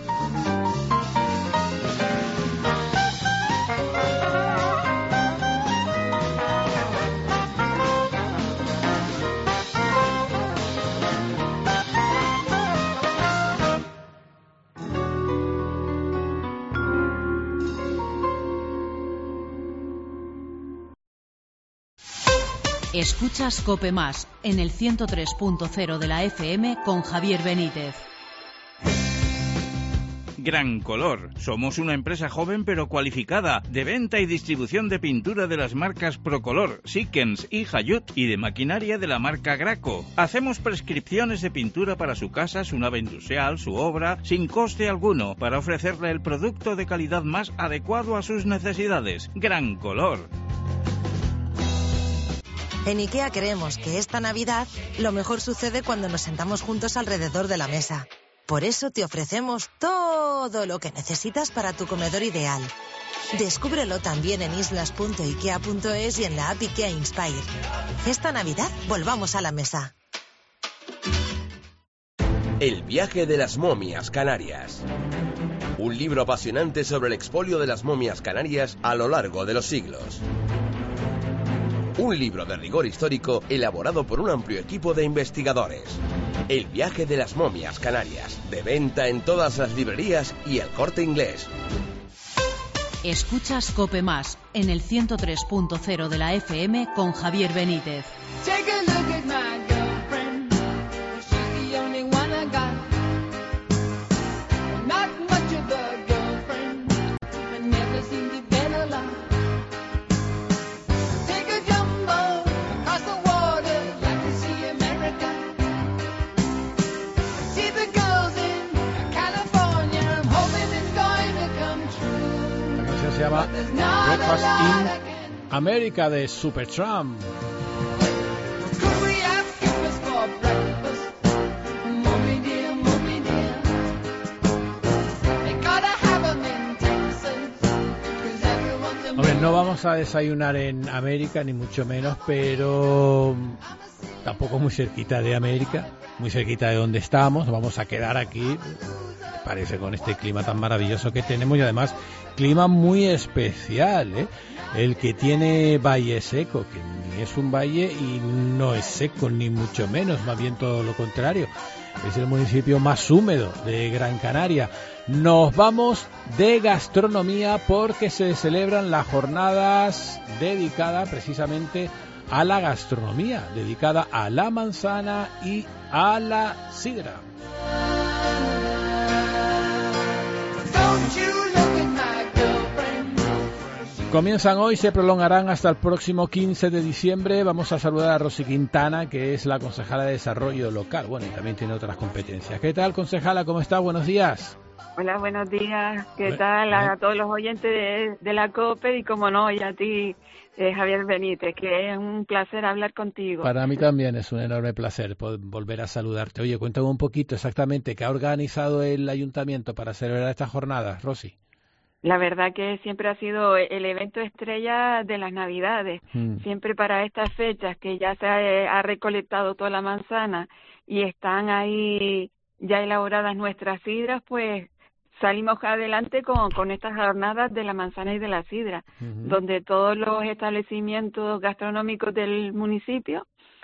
Escuchas COPE Más en el 103.0 de la FM con Javier Benítez. Gran Color. Somos una empresa joven pero cualificada, de venta y distribución de pintura de las marcas Procolor, Sikkens y Hayut y de maquinaria de la marca Graco. Hacemos prescripciones de pintura para su casa, su nave industrial, su obra, sin coste alguno, para ofrecerle el producto de calidad más adecuado a sus necesidades. Gran Color. En IKEA creemos que esta Navidad lo mejor sucede cuando nos sentamos juntos alrededor de la mesa. Por eso te ofrecemos todo lo que necesitas para tu comedor ideal. Descúbrelo también en islas.ikea.es y en la app IKEA Inspire. Esta Navidad volvamos a la mesa. El viaje de las momias canarias. Un libro apasionante sobre el expolio de las momias canarias a lo largo de los siglos. Un libro de rigor histórico elaborado por un amplio equipo de investigadores. El viaje de las momias canarias. De venta en todas las librerías y El Corte Inglés. Escuchas COPE Más en el 103.0 de la FM con Javier Benítez. Se llama Breakfast in America de Supertramp. Hombre, no vamos a desayunar en América, ni mucho menos, pero tampoco muy cerquita de América, muy cerquita de donde estamos. Nos vamos a quedar aquí, parece, con este clima tan maravilloso que tenemos, y además clima muy especial, ¿eh? El que tiene Valle Seco, que ni es un valle y no es seco, ni mucho menos, más bien todo lo contrario. Es el municipio más húmedo de Gran Canaria. Nos vamos de gastronomía porque se celebran las jornadas dedicadas precisamente a la gastronomía, dedicada a la manzana y a la sidra. Comienzan hoy, se prolongarán hasta el próximo 15 de diciembre. Vamos a saludar a Rosy Quintana, que es la concejala de Desarrollo Local. Bueno, y también tiene otras competencias. ¿Qué tal, concejala? ¿Cómo está? Buenos días. Hola, buenos días. ¿Qué tal a todos los oyentes de la COPE? Y como no, y a ti, Javier Benítez, que es un placer hablar contigo. Para mí también es un enorme placer volver a saludarte. Oye, cuéntame un poquito exactamente qué ha organizado el ayuntamiento para celebrar estas jornadas, Rosy. La verdad que siempre ha sido el evento estrella de las Navidades. Siempre para estas fechas que ya se ha recolectado toda la manzana y están ahí ya elaboradas nuestras sidras, pues salimos adelante con estas jornadas de la manzana y de la sidra, donde todos los establecimientos gastronómicos del municipio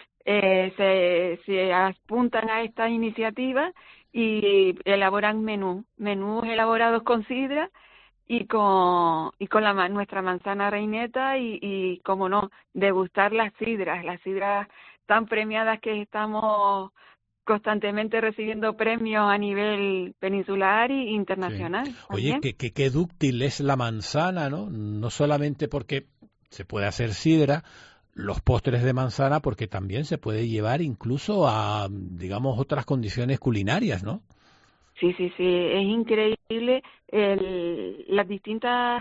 se apuntan a esta iniciativa y elaboran menús elaborados con sidra y con nuestra manzana reineta y como no, degustar las sidras tan premiadas que estamos constantemente recibiendo premios a nivel peninsular e internacional. Sí. Oye, qué dúctil es la manzana, ¿no? No solamente porque se puede hacer sidra, los postres de manzana, porque también se puede llevar incluso a, digamos, otras condiciones culinarias, ¿no? Sí, es increíble las distintas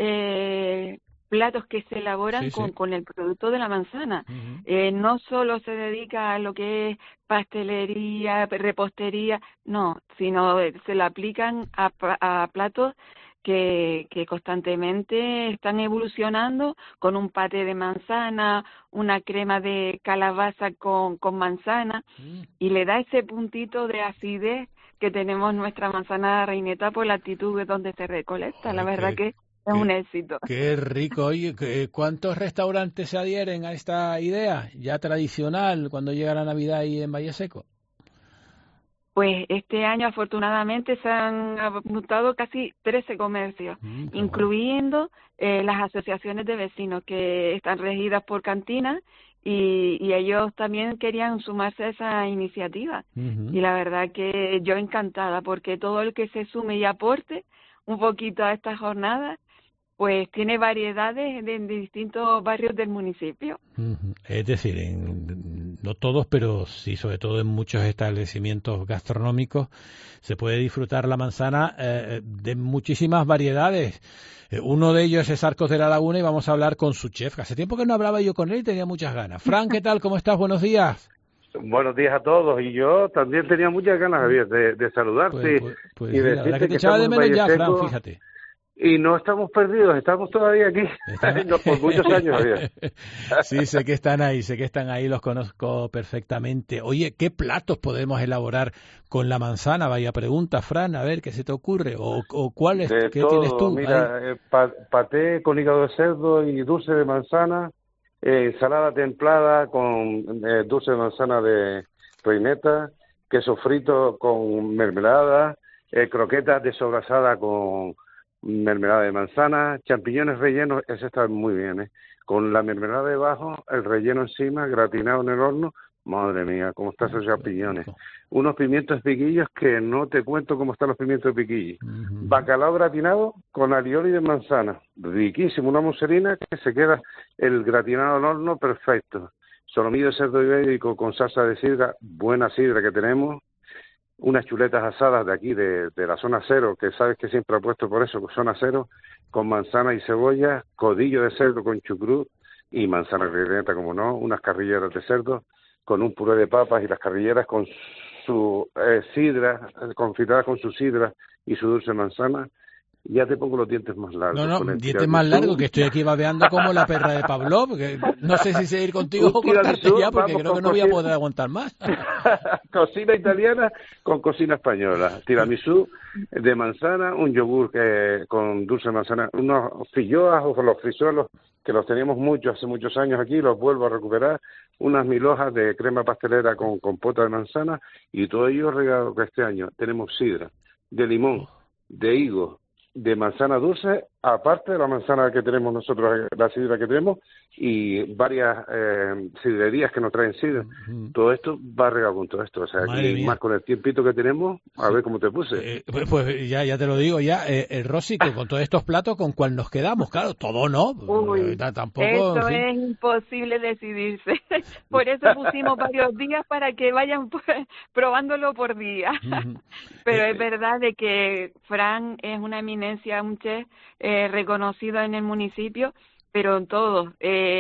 platos que se elaboran con el producto de la manzana. No solo se dedica a lo que es pastelería, repostería, no, sino se le aplican a platos que constantemente están evolucionando, con un paté de manzana, una crema de calabaza con manzana, y le da ese puntito de acidez que tenemos nuestra manzana reineta por la actitud de donde se recolecta. La verdad que es un éxito. Qué rico. Oye, ¿cuántos restaurantes se adhieren a esta idea ya tradicional cuando llega la Navidad ahí en Valle Seco? Pues este año afortunadamente se han apuntado casi 13 comercios, incluyendo las asociaciones de vecinos que están regidas por cantinas, y ellos también querían sumarse a esa iniciativa. Y la verdad que yo encantada, porque todo el que se sume y aporte un poquito a esta jornada, pues tiene variedades de distintos barrios del municipio. Es decir, no todos, pero sí, sobre todo en muchos establecimientos gastronómicos, se puede disfrutar la manzana de muchísimas variedades. Uno de ellos es Arcos de la Laguna y vamos a hablar con su chef. Hace tiempo que no hablaba yo con él y tenía muchas ganas. Fran, ¿qué tal? ¿Cómo estás? Buenos días. Buenos días a todos, y yo también tenía muchas ganas, Javier, de saludarte y decirte que te echaba de menos ya, Fran, fíjate. y no estamos perdidos, estamos todavía aquí, no, por muchos años había. Sí, sé que están ahí, los conozco perfectamente. Oye, ¿qué platos podemos elaborar con la manzana? Vaya pregunta, Fran, a ver, ¿qué se te ocurre? ¿O cuál es? ¿Qué tienes tú? Mira, paté con hígado de cerdo y dulce de manzana, ensalada templada con dulce de manzana de reineta, queso frito con mermelada, croquetas de sobrasada con mermelada de manzana, champiñones rellenos, ese está muy bien, con la mermelada debajo, el relleno encima, gratinado en el horno. Madre mía, cómo están esos champiñones. Unos pimientos piquillos que no te cuento cómo están los pimientos piquillos. Bacalao gratinado con alioli de manzana, riquísimo, una muselina que se queda el gratinado al horno perfecto. Solomillo de cerdo ibérico con salsa de sidra, buena sidra que tenemos. Unas chuletas asadas de aquí, de la zona cero, que sabes que siempre apuesto por eso, zona cero, con manzana y cebolla, codillo de cerdo con chucrut y manzana relleneta, como no, unas carrilleras de cerdo con un puré de papas y las carrilleras con su sidra, confitadas con su sidra y su dulce manzana. Ya te pongo los dientes más largos. No, dientes más largos, que estoy aquí babeando como la perra de Pavlov, porque no sé si seguir contigo o cortarte ya, porque creo que no voy a poder aguantar más. Cocina italiana con cocina española. Tiramisú de manzana, un yogur con dulce de manzana, unos filloas o los frisuelos, que los teníamos muchos hace muchos años aquí, los vuelvo a recuperar, unas mil hojas de crema pastelera con compota de manzana, y todo ello regado que este año tenemos sidra de limón, de higo, de manzana dulce, aparte de la manzana que tenemos nosotros, la sidra que tenemos, y varias sidrerías que nos traen sidra. Todo esto va regado con todo esto. O sea, aquí, más con el tiempito que tenemos, a ver cómo te puse. Pues ya te lo digo, Rosy, que con todos estos platos, ¿con cuál nos quedamos? Claro, todo no. Uy, tampoco, eso es imposible decidirse. Por eso pusimos varios días para que vayan probándolo por día. Pero es verdad de que Fran es una eminencia, un chef reconocido en el municipio, pero en todos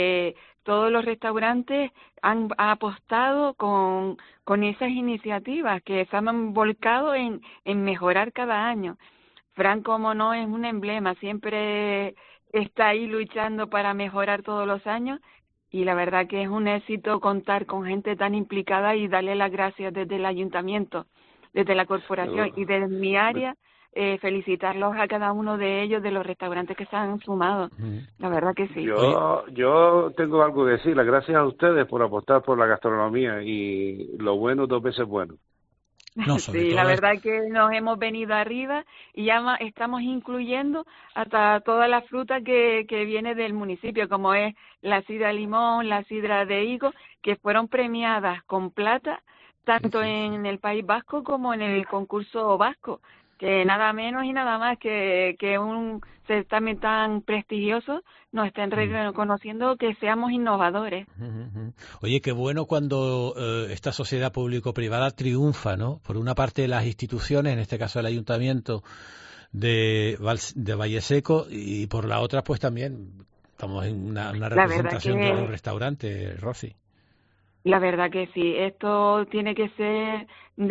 los restaurantes han apostado con esas iniciativas que se han volcado en mejorar cada año. Fran, como no, es un emblema, siempre está ahí luchando para mejorar todos los años, y la verdad que es un éxito contar con gente tan implicada y darle las gracias desde el ayuntamiento, desde la corporación y desde mi área. Felicitarlos a cada uno de ellos, de los restaurantes que se han sumado. La verdad que sí. Yo tengo algo que decir. Gracias a ustedes por apostar por la gastronomía, y lo bueno 2 veces bueno. No, sí, la verdad que nos hemos venido arriba y ya estamos incluyendo hasta toda la fruta que viene del municipio, como es la sidra de limón, la sidra de higo, que fueron premiadas con plata tanto en el País Vasco como en el concurso vasco, que nada menos y nada más que un certamen tan prestigioso nos estén reconociendo que seamos innovadores. Oye, qué bueno cuando esta sociedad público-privada triunfa, ¿no? Por una parte las instituciones, en este caso el ayuntamiento de Valleseco, y por la otra pues también estamos en una representación de los restaurantes, Rosy. La verdad que sí, esto tiene que ser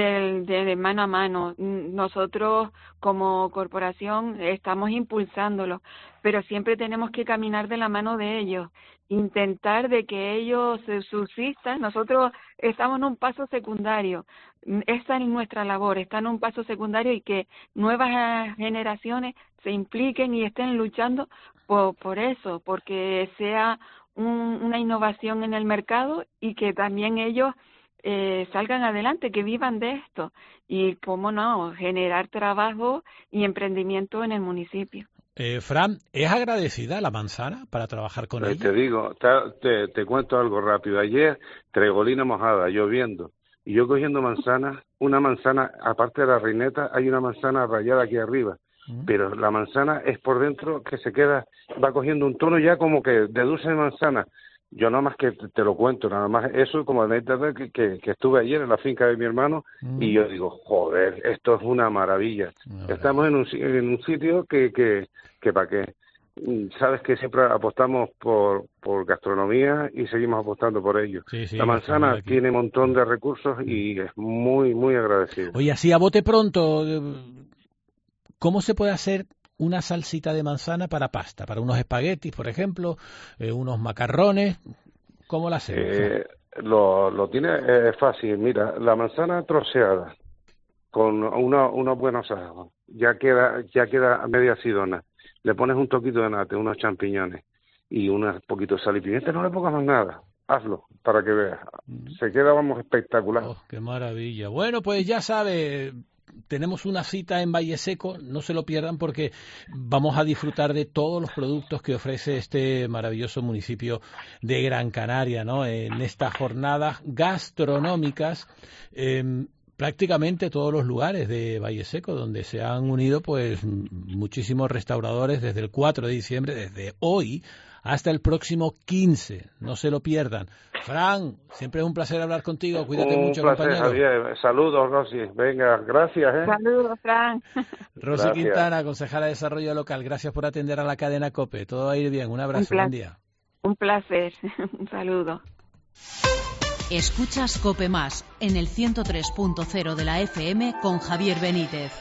de mano a mano. Nosotros como corporación estamos impulsándolo, pero siempre tenemos que caminar de la mano de ellos, intentar de que ellos subsistan. Nosotros estamos en un paso secundario, esa es nuestra labor, está en un paso secundario, y que nuevas generaciones se impliquen y estén luchando por eso, porque sea una innovación en el mercado y que también ellos salgan adelante, que vivan de esto, y cómo no, generar trabajo y emprendimiento en el municipio. Fran, ¿es agradecida la manzana para trabajar con ella? Te digo, te cuento algo rápido. Ayer, tregolina mojada, lloviendo, y yo cogiendo manzanas, una manzana, aparte de la reineta, hay una manzana rayada aquí arriba, pero la manzana es por dentro que se queda, va cogiendo un tono ya como que de dulce de manzana. Yo nada más que te lo cuento, nada más eso como anécdota que estuve ayer en la finca de mi hermano, y yo digo, joder, esto es una maravilla. Estamos en un sitio que para qué. Sabes que siempre apostamos por gastronomía y seguimos apostando por ello. Sí, la manzana tiene un montón de recursos y es muy, muy agradecido. Oye, así a bote pronto, ¿cómo se puede hacer una salsita de manzana para pasta, para unos espaguetis, por ejemplo, unos macarrones. ¿Cómo la hacemos? Lo tiene fácil. Mira, la manzana troceada con unos buenos ajos, ya queda media acidona. Le pones un toquito de nata, unos champiñones y un poquito de sal y pimienta, no le pongas más nada. Hazlo para que veas. Se queda, vamos, espectacular. Oh, ¡qué maravilla! Bueno, pues ya sabe, tenemos una cita en Valle Seco, no se lo pierdan porque vamos a disfrutar de todos los productos que ofrece este maravilloso municipio de Gran Canaria, ¿no? En estas jornadas gastronómicas, prácticamente todos los lugares de Valle Seco, donde se han unido pues muchísimos restauradores desde el 4 de diciembre, desde hoy hasta el próximo 15. No se lo pierdan. Fran, siempre es un placer hablar contigo. Cuídate mucho, placer, compañero. Javier. Saludos, Rosy. Venga, gracias. Saludos, Fran. Rosy Gracias. Quintana, concejala de Desarrollo Local. Gracias por atender a la cadena COPE. Todo va a ir bien. Un abrazo. Buen día. Un placer. Un saludo. Escuchas COPE Más en el 103.0 de la FM con Javier Benítez.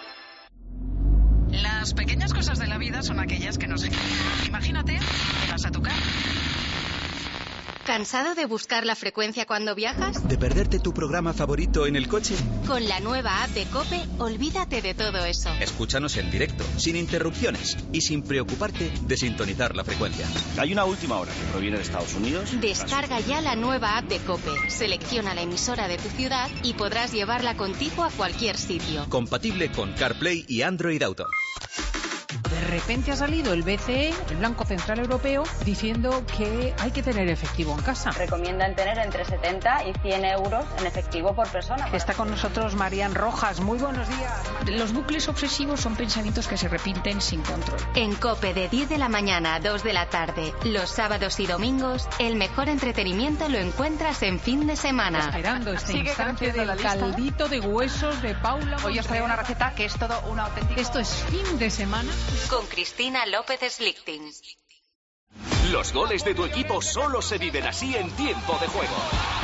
Las pequeñas cosas de la vida son aquellas que nos encantan. Imagínate, llegas a tu casa. ¿Cansado de buscar la frecuencia cuando viajas? ¿De perderte tu programa favorito en el coche? Con la nueva app de COPE, olvídate de todo eso. Escúchanos en directo, sin interrupciones y sin preocuparte de sintonizar la frecuencia. Hay una última hora que proviene de Estados Unidos. Descarga ya la nueva app de COPE. Selecciona la emisora de tu ciudad y podrás llevarla contigo a cualquier sitio. Compatible con CarPlay y Android Auto. De repente ha salido el BCE, el Banco Central Europeo, diciendo que hay que tener efectivo en casa. Recomiendan tener entre 70 y 100 euros en efectivo por persona. Está con nosotros Marian Rojas. Muy buenos días. Los bucles obsesivos son pensamientos que se repiten sin control. En COPE de 10 de la mañana a 2 de la tarde, los sábados y domingos, el mejor entretenimiento lo encuentras en fin de semana. Esperando este instante del caldito de huesos de Paula. Hoy os traigo una receta que es todo una auténtica... Esto es fin de semana. Con Cristina López Slichting. Los goles de tu equipo solo se viven así en tiempo de juego.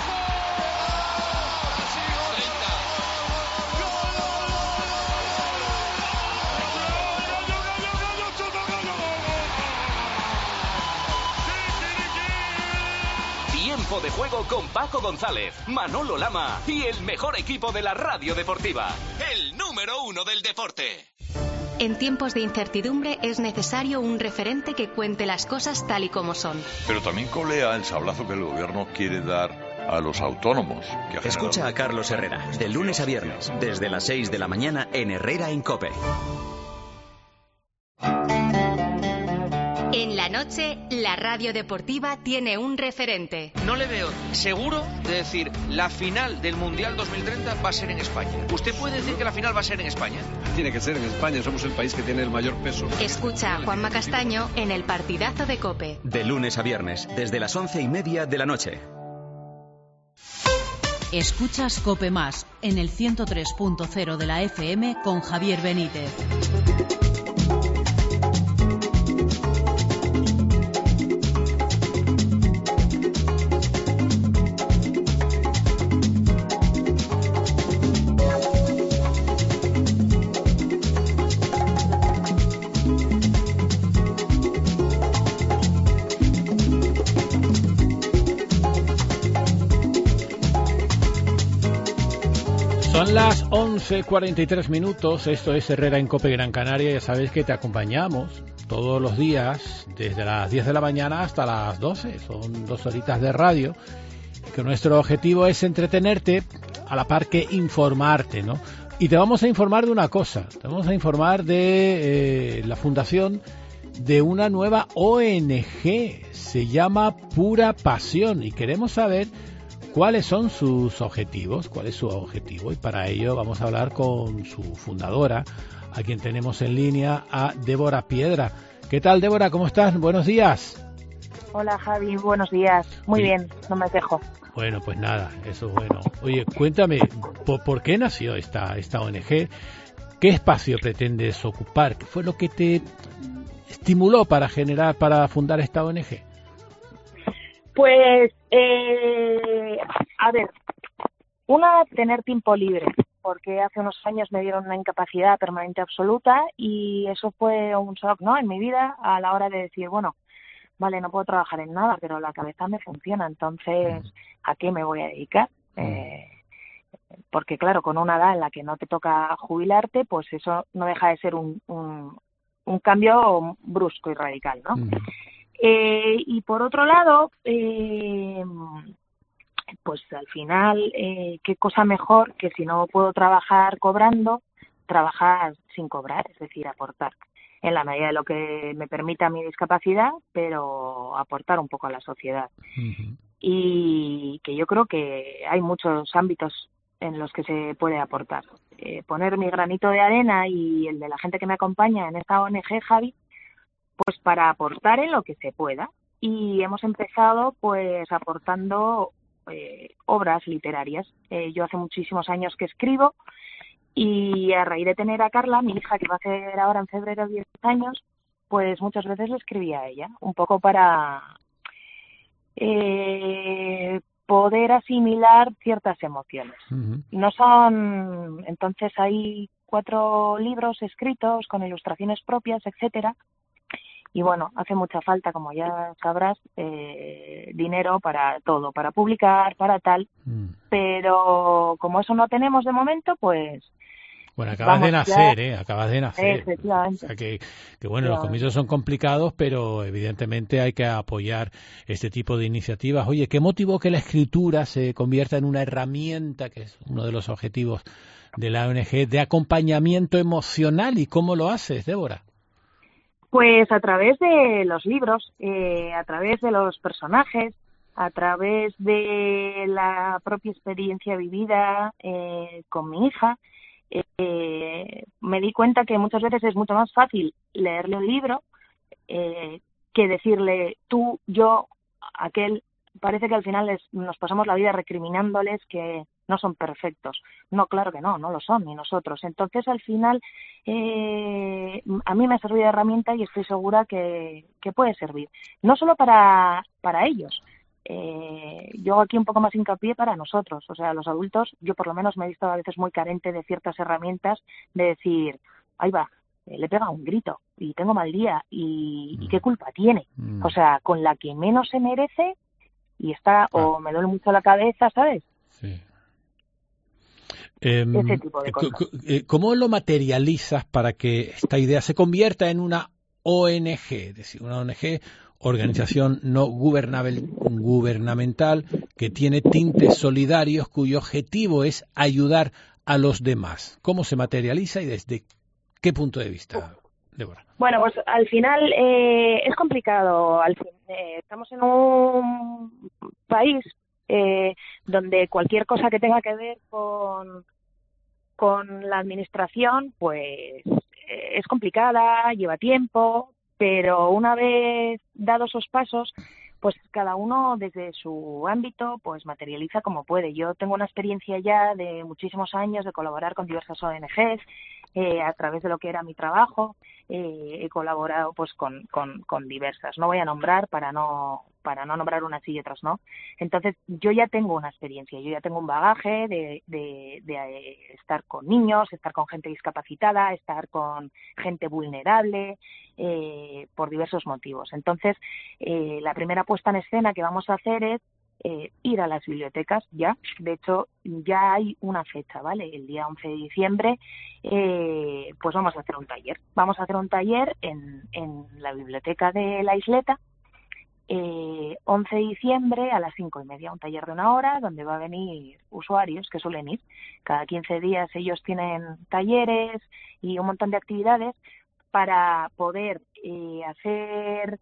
Tiempo de juego con Paco González, Manolo Lama y el mejor equipo de la radio deportiva. El número 1 del deporte. En tiempos de incertidumbre es necesario un referente que cuente las cosas tal y como son. Pero también colea el sablazo que el gobierno quiere dar a los autónomos. Escucha a Carlos Herrera, de lunes a viernes, desde las 6 de la mañana en Herrera en COPE. En la noche, la radio deportiva tiene un referente. No le veo seguro de decir la final del Mundial 2030 va a ser en España. ¿Usted puede decir que la final va a ser en España? Tiene que ser en España, somos el país que tiene el mayor peso. Escucha a Juanma Castaño en el partidazo de COPE. De lunes a viernes, desde las 11:30 de la noche. Escuchas COPE Más en el 103.0 de la FM con Javier Benítez. Son las 11:43 minutos, esto es Herrera en COPE Gran Canaria, ya sabéis que te acompañamos todos los días desde las 10 de la mañana hasta las 12, son 2 horitas de radio, que nuestro objetivo es entretenerte a la par que informarte, ¿no? Y te vamos a informar de una cosa, te vamos a informar de la fundación de una nueva ONG, se llama Pura Pasión, y queremos saber ¿cuáles son sus objetivos? ¿Cuál es su objetivo? Y para ello vamos a hablar con su fundadora, a quien tenemos en línea, a Débora Piedra. ¿Qué tal, Débora? ¿Cómo estás? Buenos días. Hola, Javi. Buenos días. Muy bien, no me quejo. Bueno, pues nada, eso es bueno. Oye, cuéntame, ¿por qué nació esta ONG? ¿Qué espacio pretendes ocupar? ¿Qué fue lo que te estimuló para fundar esta ONG? Pues, a ver, tener tiempo libre. porque hace unos años me dieron una incapacidad permanente absoluta y eso fue un shock, ¿no?, en mi vida a la hora de decir, bueno, vale, no puedo trabajar en nada, pero la cabeza me funciona, entonces, ¿a qué me voy a dedicar? Porque claro, con una edad en la que no te toca jubilarte, pues eso no deja de ser un cambio brusco y radical, ¿no? Y por otro lado, pues al final, qué cosa mejor que si no puedo trabajar cobrando, trabajar sin cobrar, es decir, aportar en la medida de lo que me permita mi discapacidad, pero aportar un poco a la sociedad. Y que yo creo que hay muchos ámbitos en los que se puede aportar. Poner mi granito de arena y el de la gente que me acompaña en esta ONG, Javi, pues para aportar en lo que se pueda. Y hemos empezado pues aportando obras literarias. Yo hace muchísimos años que escribo y a raíz de tener a Carla, mi hija, que va a hacer ahora en febrero 10 años, pues muchas veces le escribía a ella, un poco para poder asimilar ciertas emociones. No son, entonces hay 4 libros escritos con ilustraciones propias, etcétera. Y bueno, hace mucha falta, como ya sabrás, dinero para todo, para publicar, para tal. Pero como eso no tenemos de momento, pues... Bueno, acabas de nacer, acabas de nacer. Efectivamente. O sea que bueno, los comienzos son complicados, pero evidentemente hay que apoyar este tipo de iniciativas. Oye, ¿qué motivó que la escritura se convierta en una herramienta, que es uno de los objetivos de la ONG, de acompañamiento emocional? ¿Y cómo lo haces, Débora? Pues a través de los libros, a través de los personajes, a través de la propia experiencia vivida con mi hija. Me di cuenta que muchas veces es mucho más fácil leerle un libro que decirle tú, yo, aquel. Parece que al final nos pasamos la vida recriminándoles que no son perfectos. No, claro que no lo son, ni nosotros. Entonces, al final, a mí me ha servido de herramienta y estoy segura que puede servir. No solo para ellos. Yo aquí un poco más hincapié para nosotros. O sea, los adultos, yo por lo menos me he visto a veces muy carente de ciertas herramientas de decir, ahí va, le pega un grito y tengo mal día y qué culpa tiene. O sea, con la que menos se merece y está, o me duele mucho la cabeza, ¿sabes? Sí. Ese tipo de cosas. ¿Cómo lo materializas para que esta idea se convierta en una ONG? Es decir, una ONG, organización no gubernamental, que tiene tintes solidarios, cuyo objetivo es ayudar a los demás. ¿Cómo se materializa y desde qué punto de vista, Débora? Bueno, pues al final es complicado. Estamos en un país donde cualquier cosa que tenga que ver con la administración, pues es complicada, lleva tiempo, pero una vez dados esos pasos, pues cada uno desde su ámbito pues materializa como puede. Yo tengo una experiencia ya de muchísimos años de colaborar con diversas ONGs a través de lo que era mi trabajo. He colaborado pues con diversas. No voy a nombrar para no nombrar unas y otras no. Entonces yo ya tengo una experiencia, yo ya tengo un bagaje de estar con niños, estar con gente discapacitada, estar con gente vulnerable, por diversos motivos. Entonces la primera puesta en escena que vamos a hacer es ir a las bibliotecas ya. De hecho, ya hay una fecha, ¿vale? El día 11 de diciembre, pues vamos a hacer un taller. Vamos a hacer un taller en la biblioteca de La Isleta, 11 de diciembre a las 5:30, un taller de 1 hora donde va a venir usuarios que suelen ir. Cada 15 días ellos tienen talleres y un montón de actividades para poder hacer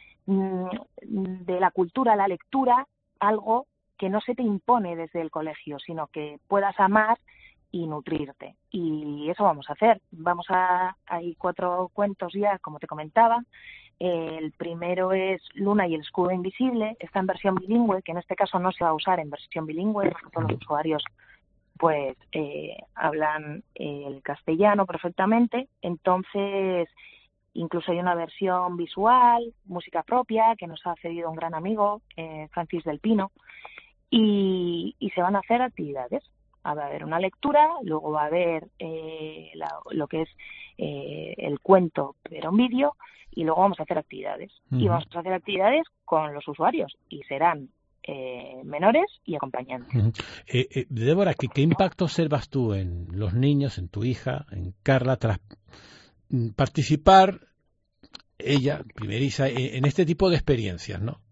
de la cultura, la lectura, algo que no se te impone desde el colegio, sino que puedas amar y nutrirte. Y eso vamos a hacer. Hay 4 cuentos ya, como te comentaba. El primero es Luna y el escudo invisible. Está en versión bilingüe, que en este caso no se va a usar en versión bilingüe, porque todos los usuarios pues hablan el castellano perfectamente. Entonces, incluso hay una versión visual, música propia, que nos ha cedido un gran amigo, Francis del Pino, y se van a hacer actividades. Va a haber una lectura, luego va a haber lo que es el cuento, pero en vídeo, y luego vamos a hacer actividades. Y vamos a hacer actividades con los usuarios, y serán menores y acompañantes. Débora, ¿qué impacto observas tú en los niños, en tu hija, en Carla, tras participar ella, primeriza, en este tipo de experiencias, ¿no?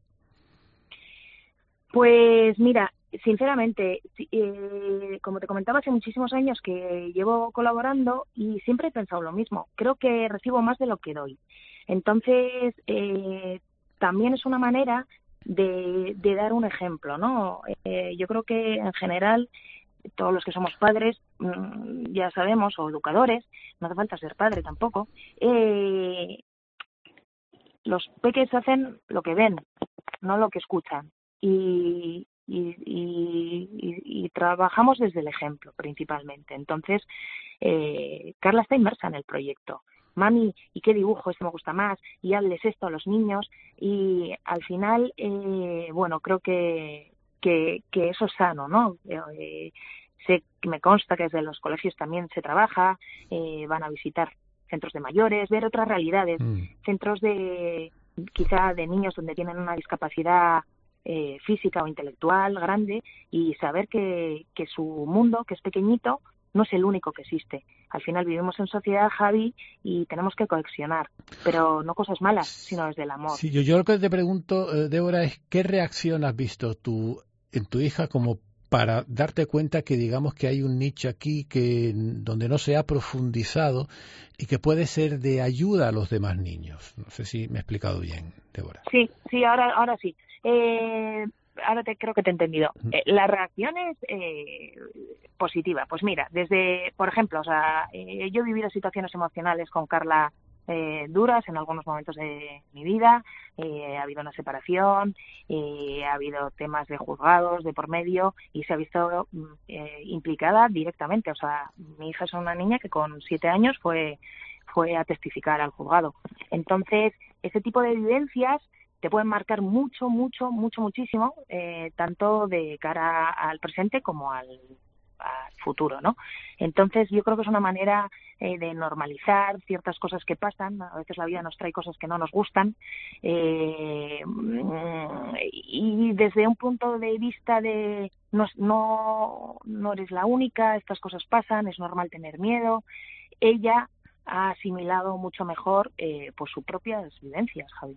Pues mira, sinceramente, como te comentaba, hace muchísimos años que llevo colaborando y siempre he pensado lo mismo. Creo que recibo más de lo que doy. Entonces, también es una manera de dar un ejemplo, ¿no? Yo creo que en general todos los que somos padres, ya sabemos, o educadores, no hace falta ser padre tampoco, los peques hacen lo que ven, no lo que escuchan. Y trabajamos desde el ejemplo principalmente. Entonces, Carla está inmersa en el proyecto. Mami, ¿y qué dibujo? Este me gusta más. Y hazles esto a los niños. Y al final, bueno, creo que eso es sano, ¿no? Me consta que desde los colegios también se trabaja, van a visitar centros de mayores, ver otras realidades, centros quizá de niños donde tienen una discapacidad física o intelectual grande, y saber que su mundo, que es pequeñito, no es el único que existe. Al final vivimos en sociedad, Javi, y tenemos que coexionar, pero no cosas malas, sino desde el amor. Sí, yo lo que te pregunto, Débora, es ¿qué reacción has visto tú en tu hija como para darte cuenta que digamos que hay un nicho aquí donde no se ha profundizado y que puede ser de ayuda a los demás niños? No sé si me he explicado bien, Débora. Sí, ahora sí. Ahora creo que te he entendido. La reacción es positiva. Pues mira, por ejemplo, yo he vivido situaciones emocionales con Carla duras en algunos momentos de mi vida. Ha habido una separación, ha habido temas de juzgados de por medio, y se ha visto implicada directamente. O sea, mi hija es una niña que con 7 años fue a testificar al juzgado. Entonces, ese tipo de vivencias te pueden marcar muchísimo, tanto de cara al presente como al futuro, ¿no? Entonces yo creo que es una manera de normalizar ciertas cosas que pasan. A veces la vida nos trae cosas que no nos gustan, y desde un punto de vista de no eres la única, estas cosas pasan, es normal tener miedo. Ella ha asimilado mucho mejor pues sus propias vivencias, Javi.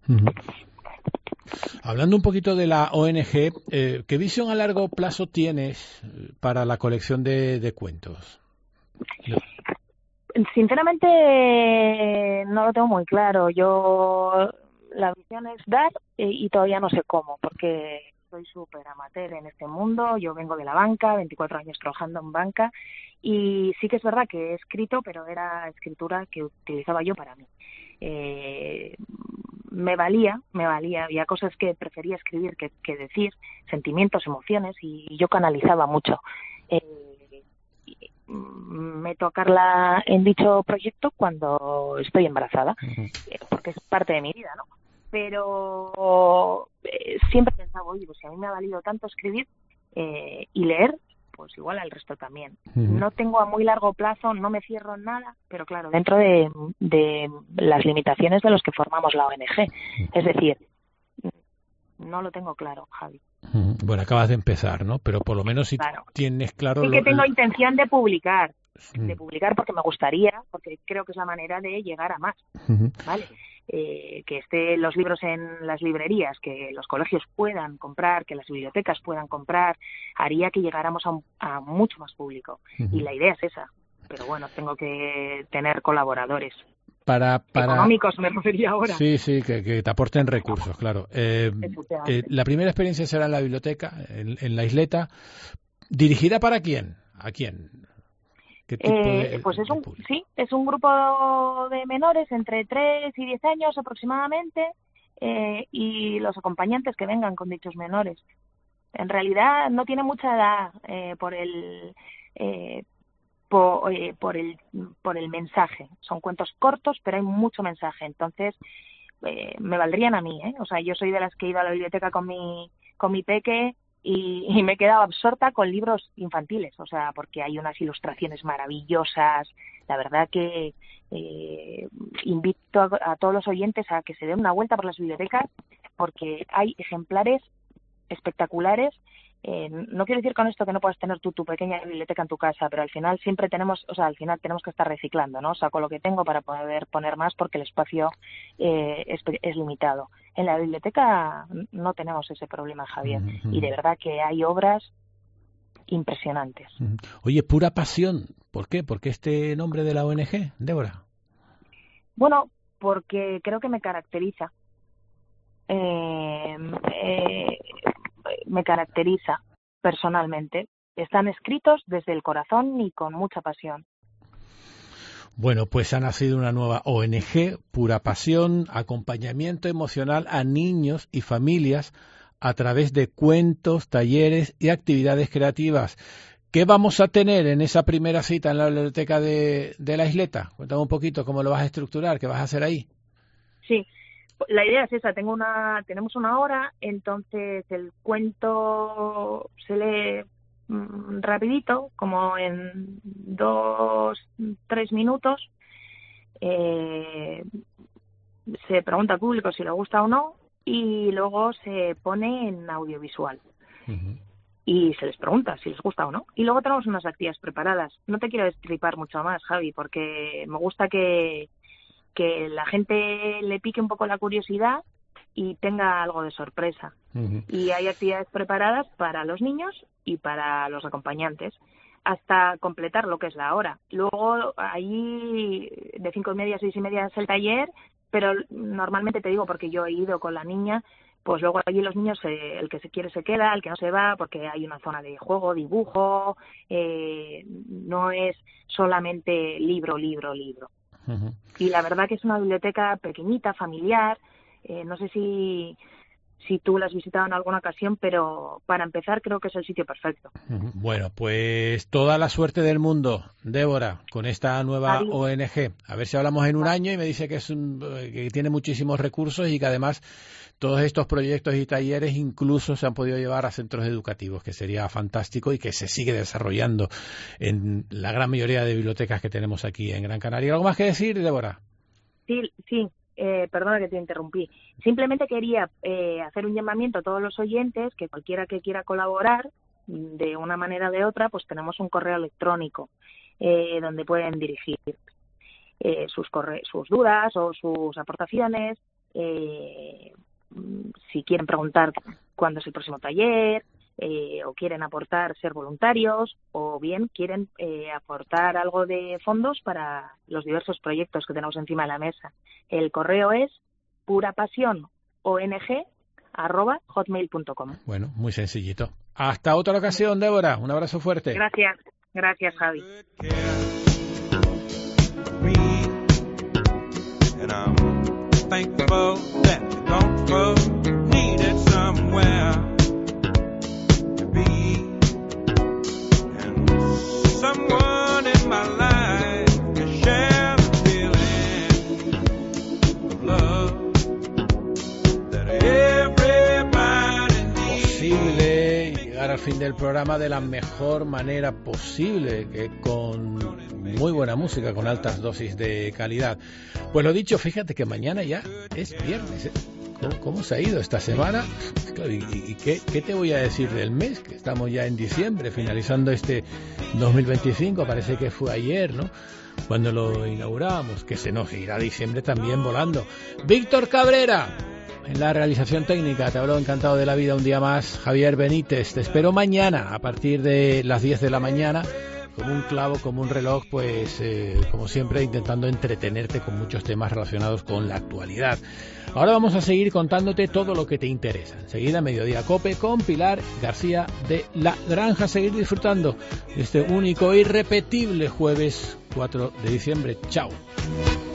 Hablando un poquito de la ONG, ¿qué visión a largo plazo tienes para la colección de cuentos? Sinceramente no lo tengo muy claro. La visión es dar, y todavía no sé cómo, porque soy súper amateur en este mundo. Yo vengo de la banca, 24 años trabajando en banca, y sí que es verdad que he escrito, pero era escritura que utilizaba yo para mí. Me valía, había cosas que prefería escribir que decir, sentimientos, emociones, y yo canalizaba mucho. Meto a Carla en dicho proyecto cuando estoy embarazada, porque es parte de mi vida, ¿no? Pero siempre he pensado, oye, pues si a mí me ha valido tanto escribir y leer, pues igual al resto también. No tengo a muy largo plazo, no me cierro en nada, pero claro, dentro de las limitaciones de los que formamos la ONG. Es decir, no lo tengo claro, Javi. Bueno, acabas de empezar, ¿no? Pero por lo menos si tienes claro... Sí que tengo intención de publicar porque me gustaría, porque creo que es la manera de llegar a más, ¿vale? Que estén los libros en las librerías, que los colegios puedan comprar, que las bibliotecas puedan comprar, haría que llegáramos a mucho más público. Y la idea es esa. Pero bueno, tengo que tener colaboradores. Económicos me refería ahora. Sí, que te aporten recursos, claro. La primera experiencia será en la biblioteca, en la isleta. ¿Dirigida para quién? ¿A quién? ¿Qué tipo pues es un grupo de menores entre 3 y 10 años aproximadamente, y los acompañantes que vengan con dichos menores. En realidad no tiene mucha edad por el mensaje. Son cuentos cortos, pero hay mucho mensaje. Entonces me valdrían a mí, O sea, yo soy de las que he ido a la biblioteca con mi peque y me he quedado absorta con libros infantiles, o sea, porque hay unas ilustraciones maravillosas. La verdad que invito a todos los oyentes a que se den una vuelta por las bibliotecas, porque hay ejemplares espectaculares. No quiero decir con esto que no puedas tener tu pequeña biblioteca en tu casa, pero al final tenemos que estar reciclando, ¿no? Saco lo que tengo para poder poner más, porque el espacio es limitado. En la biblioteca no tenemos ese problema, Javier, y de verdad que hay obras impresionantes. Oye, Pura Pasión, ¿por qué? ¿Por qué este nombre de la ONG, Débora? Bueno, porque creo que me caracteriza. Me caracteriza personalmente. Están escritos desde el corazón y con mucha pasión. Bueno, pues ha nacido una nueva ONG, Pura Pasión, acompañamiento emocional a niños y familias a través de cuentos, talleres y actividades creativas. ¿Qué vamos a tener en esa primera cita en la biblioteca de la Isleta? Cuéntame un poquito cómo lo vas a estructurar, qué vas a hacer ahí. Sí. La idea es esa, tenemos una hora, entonces el cuento se lee rapidito, como en 2-3 minutos. Se pregunta al público si le gusta o no, y luego se pone en audiovisual. Y se les pregunta si les gusta o no. Y luego tenemos unas actividades preparadas. No te quiero destripar mucho más, Javi, porque me gusta que la gente le pique un poco la curiosidad y tenga algo de sorpresa. Y hay actividades preparadas para los niños y para los acompañantes, hasta completar lo que es la hora. Luego, ahí de 5:30 a 6:30 es el taller, pero normalmente te digo, porque yo he ido con la niña, pues luego allí los niños, el que se quiere se queda, el que no se va, porque hay una zona de juego, dibujo, no es solamente libro. Y la verdad que es una biblioteca pequeñita, familiar. No sé si tú la has visitado en alguna ocasión, pero para empezar creo que es el sitio perfecto. Bueno, pues toda la suerte del mundo, Débora, con esta nueva ONG. A ver si hablamos en un año y me dice que tiene muchísimos recursos y que además todos estos proyectos y talleres incluso se han podido llevar a centros educativos, que sería fantástico y que se sigue desarrollando en la gran mayoría de bibliotecas que tenemos aquí en Gran Canaria. ¿Algo más que decir, Débora? Sí. Perdona que te interrumpí. Simplemente quería hacer un llamamiento a todos los oyentes, que cualquiera que quiera colaborar de una manera o de otra, pues tenemos un correo electrónico donde pueden dirigir sus dudas o sus aportaciones. Si quieren preguntar cuándo es el próximo taller, o quieren aportar, ser voluntarios, o bien quieren aportar algo de fondos para los diversos proyectos que tenemos encima de la mesa. El correo es purapasion.ong@hotmail.com. Bueno, muy sencillito. Hasta otra ocasión, Débora. Un abrazo fuerte. Gracias, Javi. Posible llegar al fin del programa de la mejor manera posible, que con muy buena música, con altas dosis de calidad. Pues lo dicho, fíjate que mañana ya es viernes, ¿eh? ¿Cómo se ha ido esta semana? ¿Y qué te voy a decir del mes? Que estamos ya en diciembre, finalizando este 2025. Parece que fue ayer, ¿no?, cuando lo inauguramos, que se nos irá diciembre también volando. Víctor Cabrera, en la realización técnica. Te hablo encantado de la vida un día más. Javier Benítez, te espero mañana a partir de las 10 de la mañana. Como un clavo, como un reloj, pues como siempre intentando entretenerte con muchos temas relacionados con la actualidad. Ahora vamos a seguir contándote todo lo que te interesa. Enseguida, Mediodía Cope con Pilar García de La Granja. Seguir disfrutando de este único e irrepetible jueves 4 de diciembre. Chao.